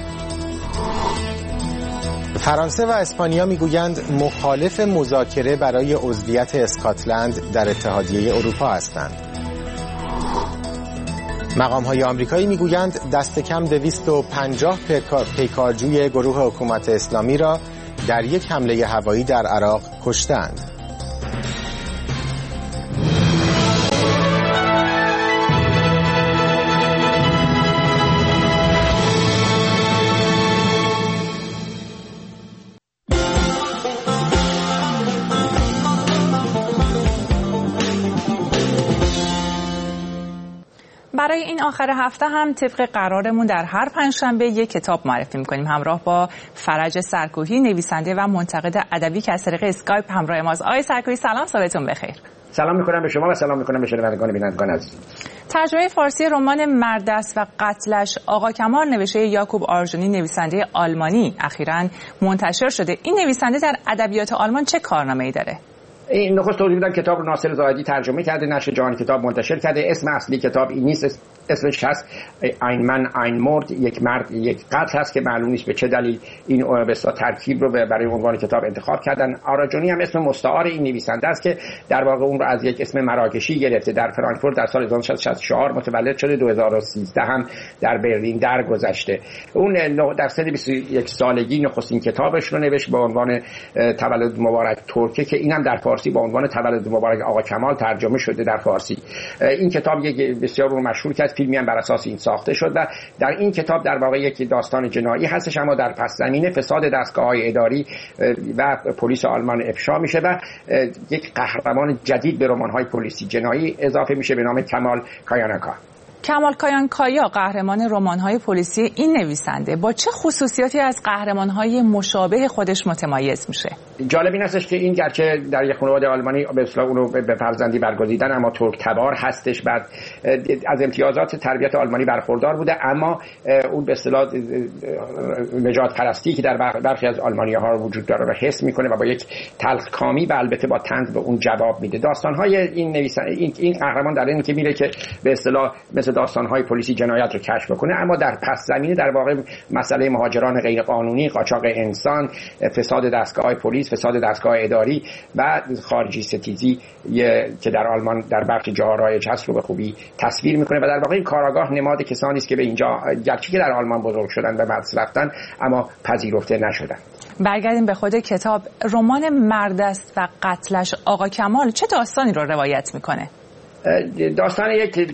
فرانسه و اسپانیا میگویند مخالف مذاکره برای عضویت اسکاتلند در اتحادیه اروپا هستند. مقام‌های آمریکایی میگویند دست کم 250 پیکارجوی گروه حکومت اسلامی را در یک حمله هوایی در عراق کشتند. برای این آخر هفته هم طبق قرارمون در هر پنجشنبه یک کتاب معرفی می‌کنیم همراه با فرج سرکوهی، نویسنده و منتقد ادبی که از طریق اسکایپ همراه ماست. آقای سرکوهی سلام، صبحتون بخیر. سلام میکنم به شما و سلام میکنم به شنوندگان بینندگان عزیز. ترجمه فارسی رمان مردست و قتلش آقا کمال نوشته یاکوب آرژونی، نویسنده آلمانی، اخیراً منتشر شده. این نویسنده در ادبیات آلمان چه کارنامه‌ای داره؟ این نخست توضیح بدم کتاب رو ناصر زاهدی ترجمه کرده، نشر جهان کتاب منتشر کرده. اسم اصلی کتاب این نیست، اسمش هست ein Mann ein Mord، یک مرد یک قتل هست که معلوم نیست به چه دلیل این بسیار ترکیب رو برای عنوان کتاب انتخاب کردن. آراجونی هم اسم مستعار این نویسنده است که در واقع اون رو از یک اسم مراکشی گرفته. در فرانکفورت در سال 1964 متولد شده، 2013 هم در برلین درگذشته. اون در سن 21 سالگی نخستین کتابش رو نوشت با عنوان تولد مبارک ترکه که اینم در فارسی با عنوان تولد مبارک آقا کمال ترجمه شده در فارسی. این کتاب یک بسیار مشهور کرد، فیلمی هم بر اساس این ساخته شد و در این کتاب در واقع یک داستان جنایی هستش، اما در پس زمینه فساد دستگاه‌های اداری و پلیس آلمان افشا میشه و یک قهرمان جدید به رمان‌های پلیسی جنایی اضافه میشه به نام کمال کایانکا. کمال کایانکایا قهرمان رمان‌های پلیسی این نویسنده با چه خصوصیاتی از قهرمان‌های مشابه خودش متمایز میشه؟ جالب این هستش که این گرچه در یک خانواده آلمانی به اصطلاح اونو به فرزندی برگزیدن اما ترک تبار هستش، بعد از امتیازات تربیت آلمانی برخوردار بوده، اما اون به اصطلاح نجات پرستی که در برخی از آلمانی‌ها وجود داره رو حس میکنه و با یک تلخکامی و البته با طنز به اون جواب میده. داستان‌های این نویسنده این قهرمان در این که میره که به اصطلاح داستان‌های پلیسی جنایت رو کشف بکنه، اما در پس زمینه در واقع مسئله مهاجران غیرقانونی، قاچاق انسان، فساد دستگاه‌های پلیس، فساد دستگاه اداری و خارجی ستیزی که در آلمان در بخش جاها رایج هست رو به خوبی تصویر میکنه و در واقع این کاراگاه نماد کسانی است که به اینجا گرچه که در آلمان بزرگ شدن و مدرسه رفتن اما پذیرفته نشدن. برگردیم به خود کتاب. رمان مردست و قتلش آقا کمال چه داستانی رو روایت میکنه؟ داستان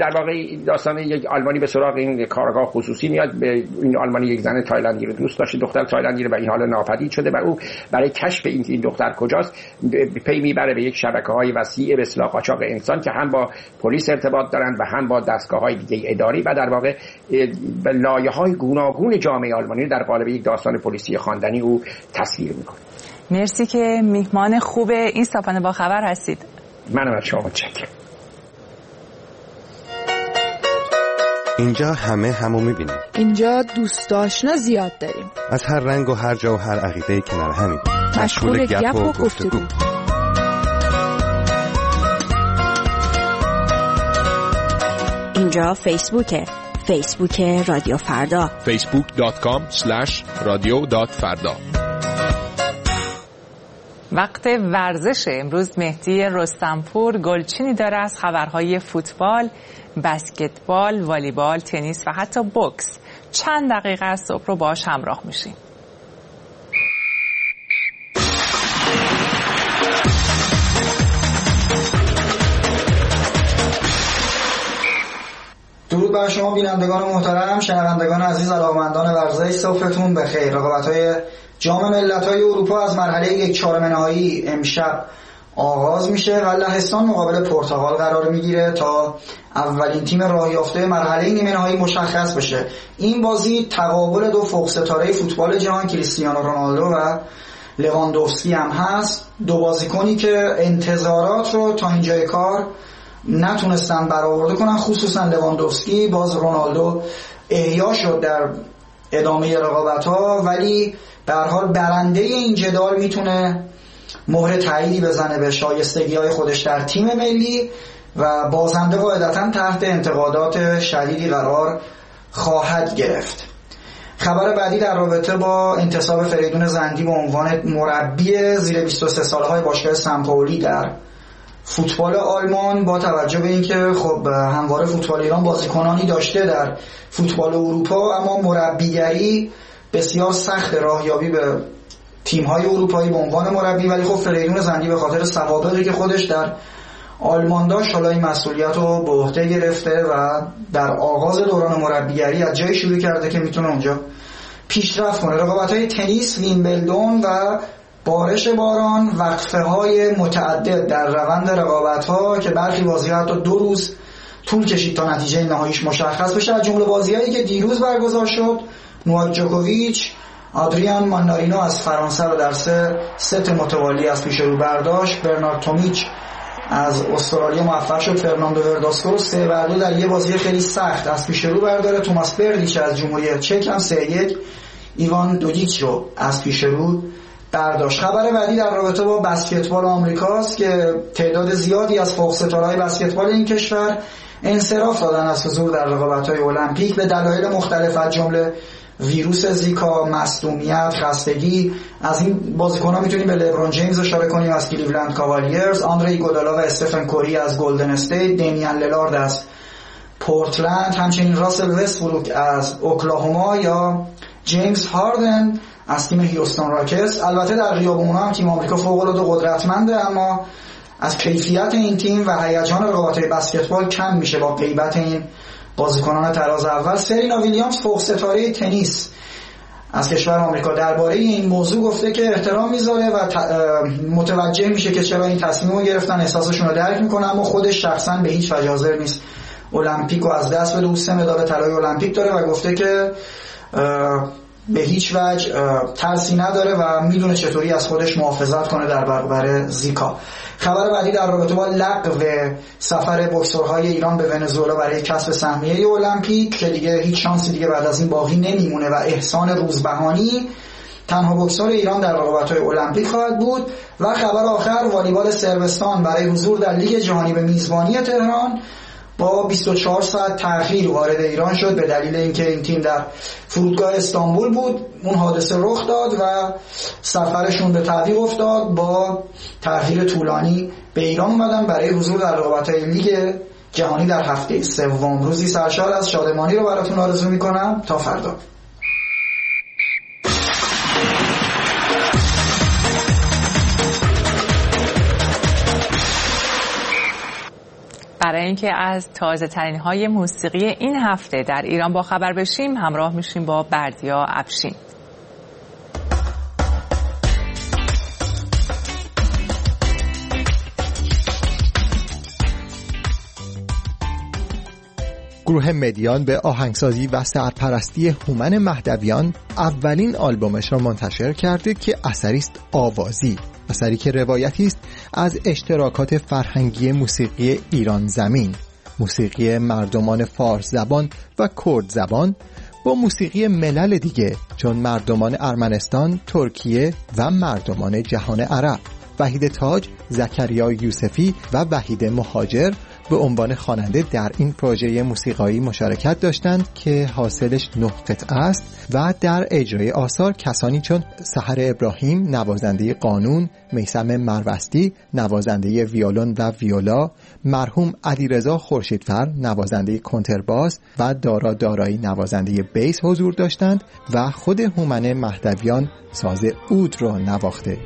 یک آلمانی به سراغ این کارگاه خصوصی میاد. این آلمانی یک زن تایلندی رو دوست داشته، دختر تایلندی رو به این حال ناپدید شده و او برای کشف این دختر کجاست پی میبره به یک شبکه‌های وسیع به اصطلاح قاچاق انسان که هم با پلیس ارتباط دارند و هم با دستگاه‌های دیگه اداری و در واقع به لایه‌های گوناگون جامعه آلمانی در قالب یک داستان پلیسی خواندنی او تصویر میکنه. مرسی که میهمان خوب این صبحانه با خبر هستید. منم از شما متشکرم. اینجا همو میبینیم. اینجا دوست آشنا زیاد داریم. از هر رنگ و هر جا و هر عقیده کنار همیم. مشغول گپ و گفتگو. اینجا فیسبوک رادیو فردا. facebook.com/radio.farda. وقت ورزش. امروز مهدی رستمپور گلچینی داره از خبرهای فوتبال، بسکتبال، والیبال، تنیس و حتی بوکس. چند دقیقه از صبح رو باهاش همراه میشیم. درود بر شما بینندگان محترم، شنوندگان عزیز، علاقه‌مندان ورزش، صبحتون بخیر. رقابت‌های جام ملت‌های اروپا از مرحله 1/4 نهایی امشب آغاز میشه و لهستان مقابل پرتغال قرار میگیره تا اولین تیم راه یافته مرحله نیمه نهایی مشخص بشه. این بازی تقابل دو فوق ستاره فوتبال جهان، کریستیانو رونالدو و لواندوفسکی هم هست. دو بازیکنی که انتظارات رو تا اینجای کار نتونستن برآورده کنن، خصوصا لواندوفسکی. باز رونالدو احیا شد در ادامه رقابت‌ها، ولی به هر حال برنده این جدال میتونه مهر تاییدی بزنه به شایستگی‌های خودش در تیم ملی و بازنده قاعدتاً تحت انتقادات شدیدی قرار خواهد گرفت. خبر بعدی در رابطه با انتصاب فریدون زندی به عنوان مربی زیر 23 ساله‌های باشگاه سمپولی در فوتبال آلمان، با توجه به اینکه خب همواره فوتبال ایران بازیکنانی داشته در فوتبال اروپا، اما مربیگری بسیار سخت راهیابی به تیم‌های اروپایی به عنوان مربی، ولی خب فریدون زندی به خاطر سوابقی که خودش در آلمان داشت حالا این مسئولیت رو به عهده گرفته و در آغاز دوران مربیگری از جایی شروع کرده که میتونه اونجا پیشرفت کنه. رقابت‌های تنیس، ویمبلدون و بارش باران، وقفه‌های متعدد در روند رقابت‌ها که برخی بازی‌ها حتی 2 روز طول کشید تا نتیجه نهاییش مشخص بشه. از جمله بازی‌هایی که دیروز برگزار شد، نوواک جوکوویچ آدریان مانارینو از فرانسه رو در سه ست متوالی از پیش رو برداشت. برنارد تومیچ از استرالیا موفق شد فرناندو ورداسکو رو 3-2 در یه بازی خیلی سخت از پیش رو برداره. توماس برلیچ از جمهوری چک هم 3-1 ایوان دودیچ رو از پیش رو برداشت. خبر بعدی در رابطه با بسکتبال آمریکاست که تعداد زیادی از فوق ستاره‌های بسکتبال این کشور انصراف دادن از حضور در رقابت‌های المپیک به دلایل مختلف، از جمله ویروس زیکا، مصدومیت، خستگی. از این بازیکن‌ها میتونیم به لبرون جیمز اشاره کنیم از کلیولند کاوالیرز، آندره ایگودالا و استفن کوری از گلدن استیت، دمیان للارد از پورتلند، همچنین راسل وستبروک از اوکلاهوما یا جیمز هاردن از تیم هیوستن راکتس. البته در خیابون‌ها هم تیم آمریکا فوق‌العاده قدرتمنده، اما از کیفیت این تیم و هیجان رقابت‌های بسکتبال کم میشه با غیبت این بازیکنان تراز اول. سرینا ویلیامز فوق ستاره تنیس از کشور آمریکا درباره این موضوع گفته که احترام میذاره و متوجه میشه که چرا این تصمیم رو گرفتن، احساسشون رو درک میکنه، اما خودش شخصا به هیچ وجه حاضر نیست المپیک رو از دست بده. 3 مدال طلای المپیک داره و گفته که به هیچ وجه ترسی نداره و میدونه چطوری از خودش محافظت کنه در برابر زیکا. خبر بعدی در رابطه با لغو سفر بوکسورهای ایران به ونزوئلا برای کسب سهمیه المپیک که دیگه هیچ شانسی دیگه بعد از این باقی نمیمونه و احسان روزبهانی تنها بوکسور ایران در رقابت‌های المپیک خواهد بود. و خبر آخر، والیبال صربستان برای حضور در لیگ جهانی به میزبانی تهران با 24 ساعت تأخیر وارد ایران شد به دلیل اینکه این تیم در فرودگاه استانبول بود. اون حادثه رخ داد و سفرشون به تعویق افتاد. با تأخیر طولانی به ایران اومدن برای حضور در رقابت‌های لیگ جهانی در هفته سوم. روزی سرشار از شادمانی رو براتون آرزو می‌کنم. تا فردا. برای اینکه از تازه ترین های موسیقی این هفته در ایران با خبر بشیم، همراه میشیم با بردیا افشین. گروه مدیان به آهنگسازی و سرپرستی هومن مهدویان اولین آلبومش را منتشر کرده که اثری است آوازی، اثری که روایتی است از اشتراکات فرهنگی موسیقی ایران زمین، موسیقی مردمان فارس زبان و کرد زبان با موسیقی ملل دیگه چون مردمان ارمنستان، ترکیه و مردمان جهان عرب. وحید تاج، زکریا یوسفی و وحید مهاجر به عنوان خواننده در این پروژه موسیقایی مشارکت داشتند که حاصلش 9 قطعه است و در اجرای آثار کسانی چون سحر ابراهیم نوازنده قانون، میثم مروستی نوازنده ویولون و ویولا، مرحوم علیرضا خورشیدفر نوازنده کنترباس و دارا دارایی نوازنده بیس حضور داشتند و خود هومن مهدویان ساز عود را نواخته.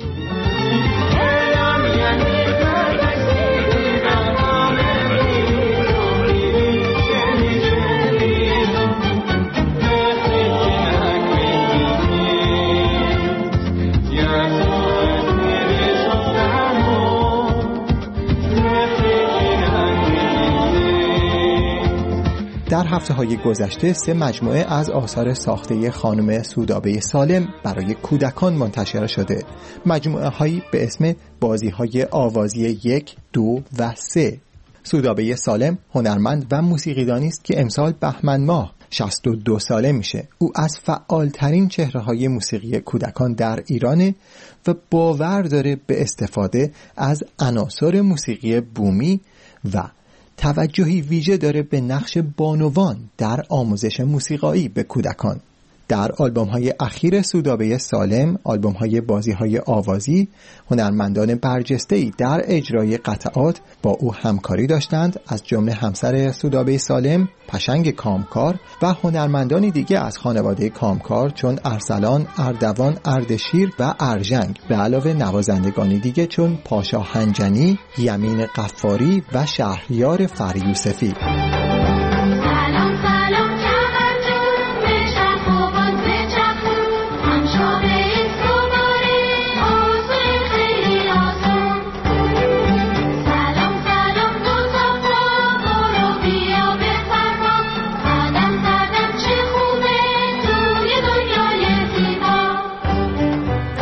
در هفته‌های گذشته 3 مجموعه از آثار ساخته خانم سودابه سالم برای کودکان منتشر شده. مجموعه‌هایی به اسم بازی‌های آوازی 1، 2 و 3. سودابه سالم هنرمند و موسیقیدانی است که امسال بهمن ماه 62 ساله میشه. او از فعالترین چهره‌های موسیقی کودکان در ایرانه و باور داره به استفاده از عناصر موسیقی بومی و توجهی ویژه داره به نقش بانوان در آموزش موسیقایی به کودکان. در آلبوم‌های اخیر سودابه سالم، آلبوم‌های بازی‌های آوازی، هنرمندان برجسته‌ای در اجرای قطعات با او همکاری داشتند، از جمله همسر سودابه سالم، پشنگ کامکار و هنرمندان دیگه از خانواده کامکار چون ارسلان، اردوان، اردشیر و ارژنگ، به علاوه نوازندگانی دیگه چون پاشا هنجنی، یمین قفاری و شهریار فریوسفی.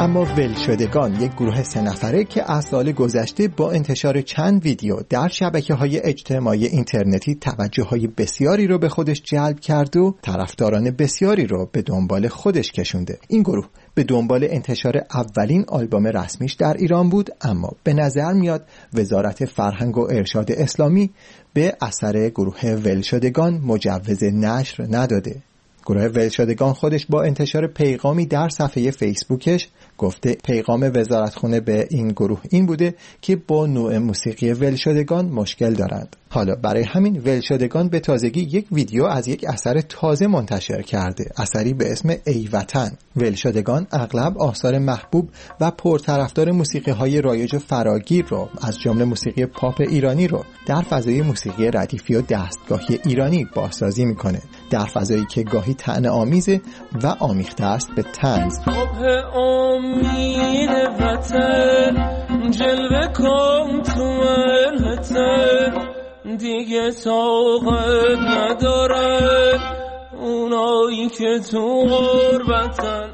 اما ولشدگان یک گروه 3 نفره که از سال گذشته با انتشار چند ویدیو در شبکه‌های اجتماعی اینترنتی توجه‌های بسیاری رو به خودش جلب کرد و طرفداران بسیاری رو به دنبال خودش کشونده. این گروه به دنبال انتشار اولین آلبوم رسمیش در ایران بود، اما به نظر میاد وزارت فرهنگ و ارشاد اسلامی به اثر گروه ولشدگان مجوز نشر نداده. گروه ولشدگان خودش با انتشار پیغامی در صفحه فیسبوکش گفته پیغام وزارتخونه به این گروه این بوده که با نوع موسیقی ولشدگان مشکل دارند. حالا برای همین ولشدگان به تازگی یک ویدیو از یک اثر تازه منتشر کرده، اثری به اسم ای وطن. ولشدگان اغلب آثار محبوب و پرطرفدار موسیقی‌های رایج و فراگیر رو از جمله موسیقی پاپ ایرانی رو در فضای موسیقی ردیفی و دستگاهی ایرانی بازسازی میکنه، در فضایی که گاهی طعنه‌آمیزه و آمیخته است به طنز. امید وطن جلوه کن تو منحتن، دیگه طاقت ندارن اونایی که تو غربتن.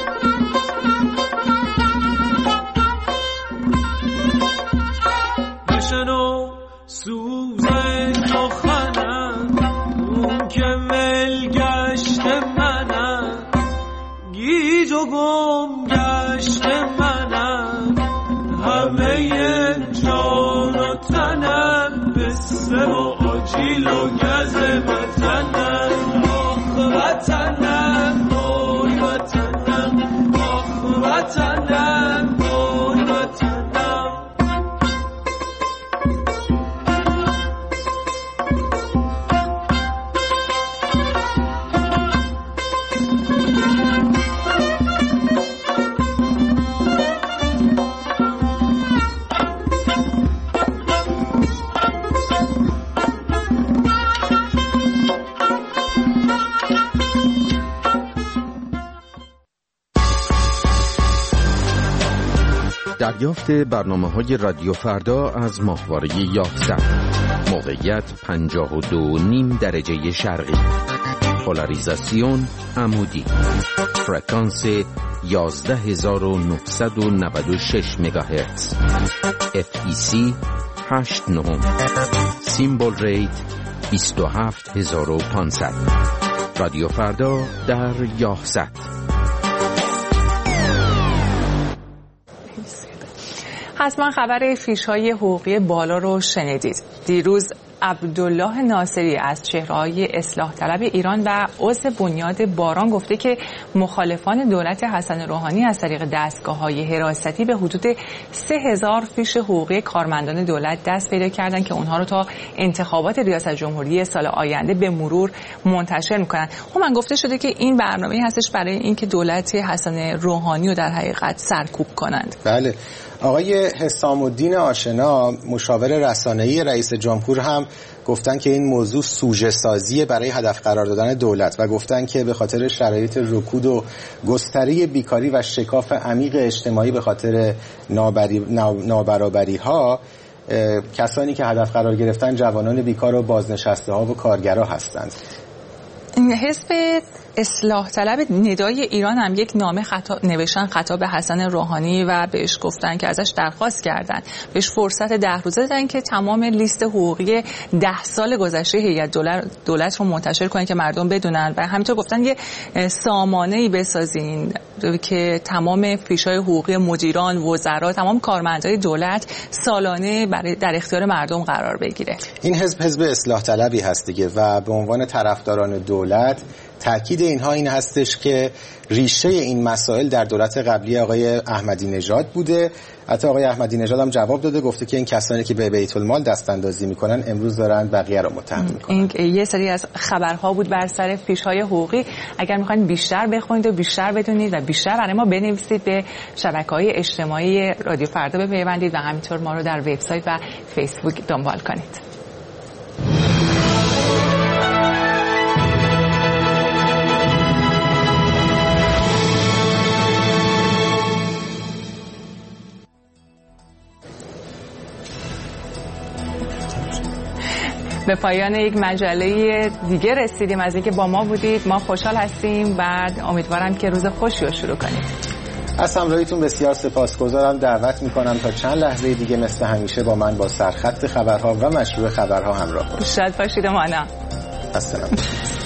بشنو سوز نخنم اون که ملگشت منم، گیج و گم گشت منم، همه جان و تنم بسه و آجیل و گز وطنم. آخ وطنم آی وطنم، آخ وطنم آی وطنم. دریافت برنامه‌های رادیو فردا از ماهواره 11. موقعیت 52.5 درجه شرقی. پولاریزاسیون عمودی. فرکانس 11996 مگاهرتز. FEC 89. سیمبل ریت 27500. رادیو فردا در 11. حتما خبر فیش‌های حقوقی بالا رو شنیدید. دیروز عبدالله ناصری از چهره‌های اصلاح طلب ایران و عضو بنیاد باران گفته که مخالفان دولت حسن روحانی از طریق دستگاه‌های حراستی به حدود 3000 فیش حقوقی کارمندان دولت دست پیدا کردن که اونها رو تا انتخابات ریاست جمهوری سال آینده به مرور منتشر می‌کنن. من گفته شده که این برنامه‌ای هستش برای اینکه دولت حسن روحانی رو در حقیقت سرکوب کنند. بله. آقای حسام الدین آشنا مشاور رسانه‌ای رئیس جمهور هم گفتن که این موضوع سوژه سازی برای هدف قرار دادن دولت و گفتن که به خاطر شرایط رکود و گستره بیکاری و شکاف عمیق اجتماعی به خاطر نابرابری‌ها کسانی که هدف قرار گرفتن جوانان بیکار و بازنشسته‌ها و کارگرها هستند. حزب اصلاح طلب ندای ایران هم یک نامه نوشتن خطاب به حسن روحانی و بهش گفتن که ازش درخواست کردن بهش فرصت 10 روزه دادن که تمام لیست حقوقی 10 سال گذشته هیئت دولت رو منتشر کنن که مردم بدونن و همینطور گفتن یه سامانه‌ای بسازین که تمام فیش‌های حقوقی مدیران، وزرا، تمام کارمندای دولت سالانه در اختیار مردم قرار بگیره. این حزب اصلاح طلبی هست دیگه و به عنوان طرفداران دولت تأکید اینها این هستش که ریشه این مسائل در دولت قبلی آقای احمدی نژاد بوده. حتی آقای احمدی نژاد هم جواب داده، گفته که این کسانی که به بیت المال دست اندازی میکنن امروز دارن بقیه رو متهم میکنن. این یه سری از خبرها بود بر سر فیش‌های حقوقی. اگر میخواین بیشتر بخونید و بیشتر بدونید و بیشتر برای ما بنویسید به شبکه‌های اجتماعی رادیو فردا بپیوندید و همینطور ما رو در وبسایت و فیسبوک دنبال کنید. به پایان یک مجله دیگه رسیدیم. از اینکه با ما بودید ما خوشحال هستیم. بعد امیدوارم که روز خوشی رو شروع کنید. از همراهیتون بسیار سپاسگزارم. دعوت میکنم تا چند لحظه دیگه مثل همیشه با من با سرخط خبرها و مشروع خبرها همراه باشید. شاد باشید. مانا. السلام.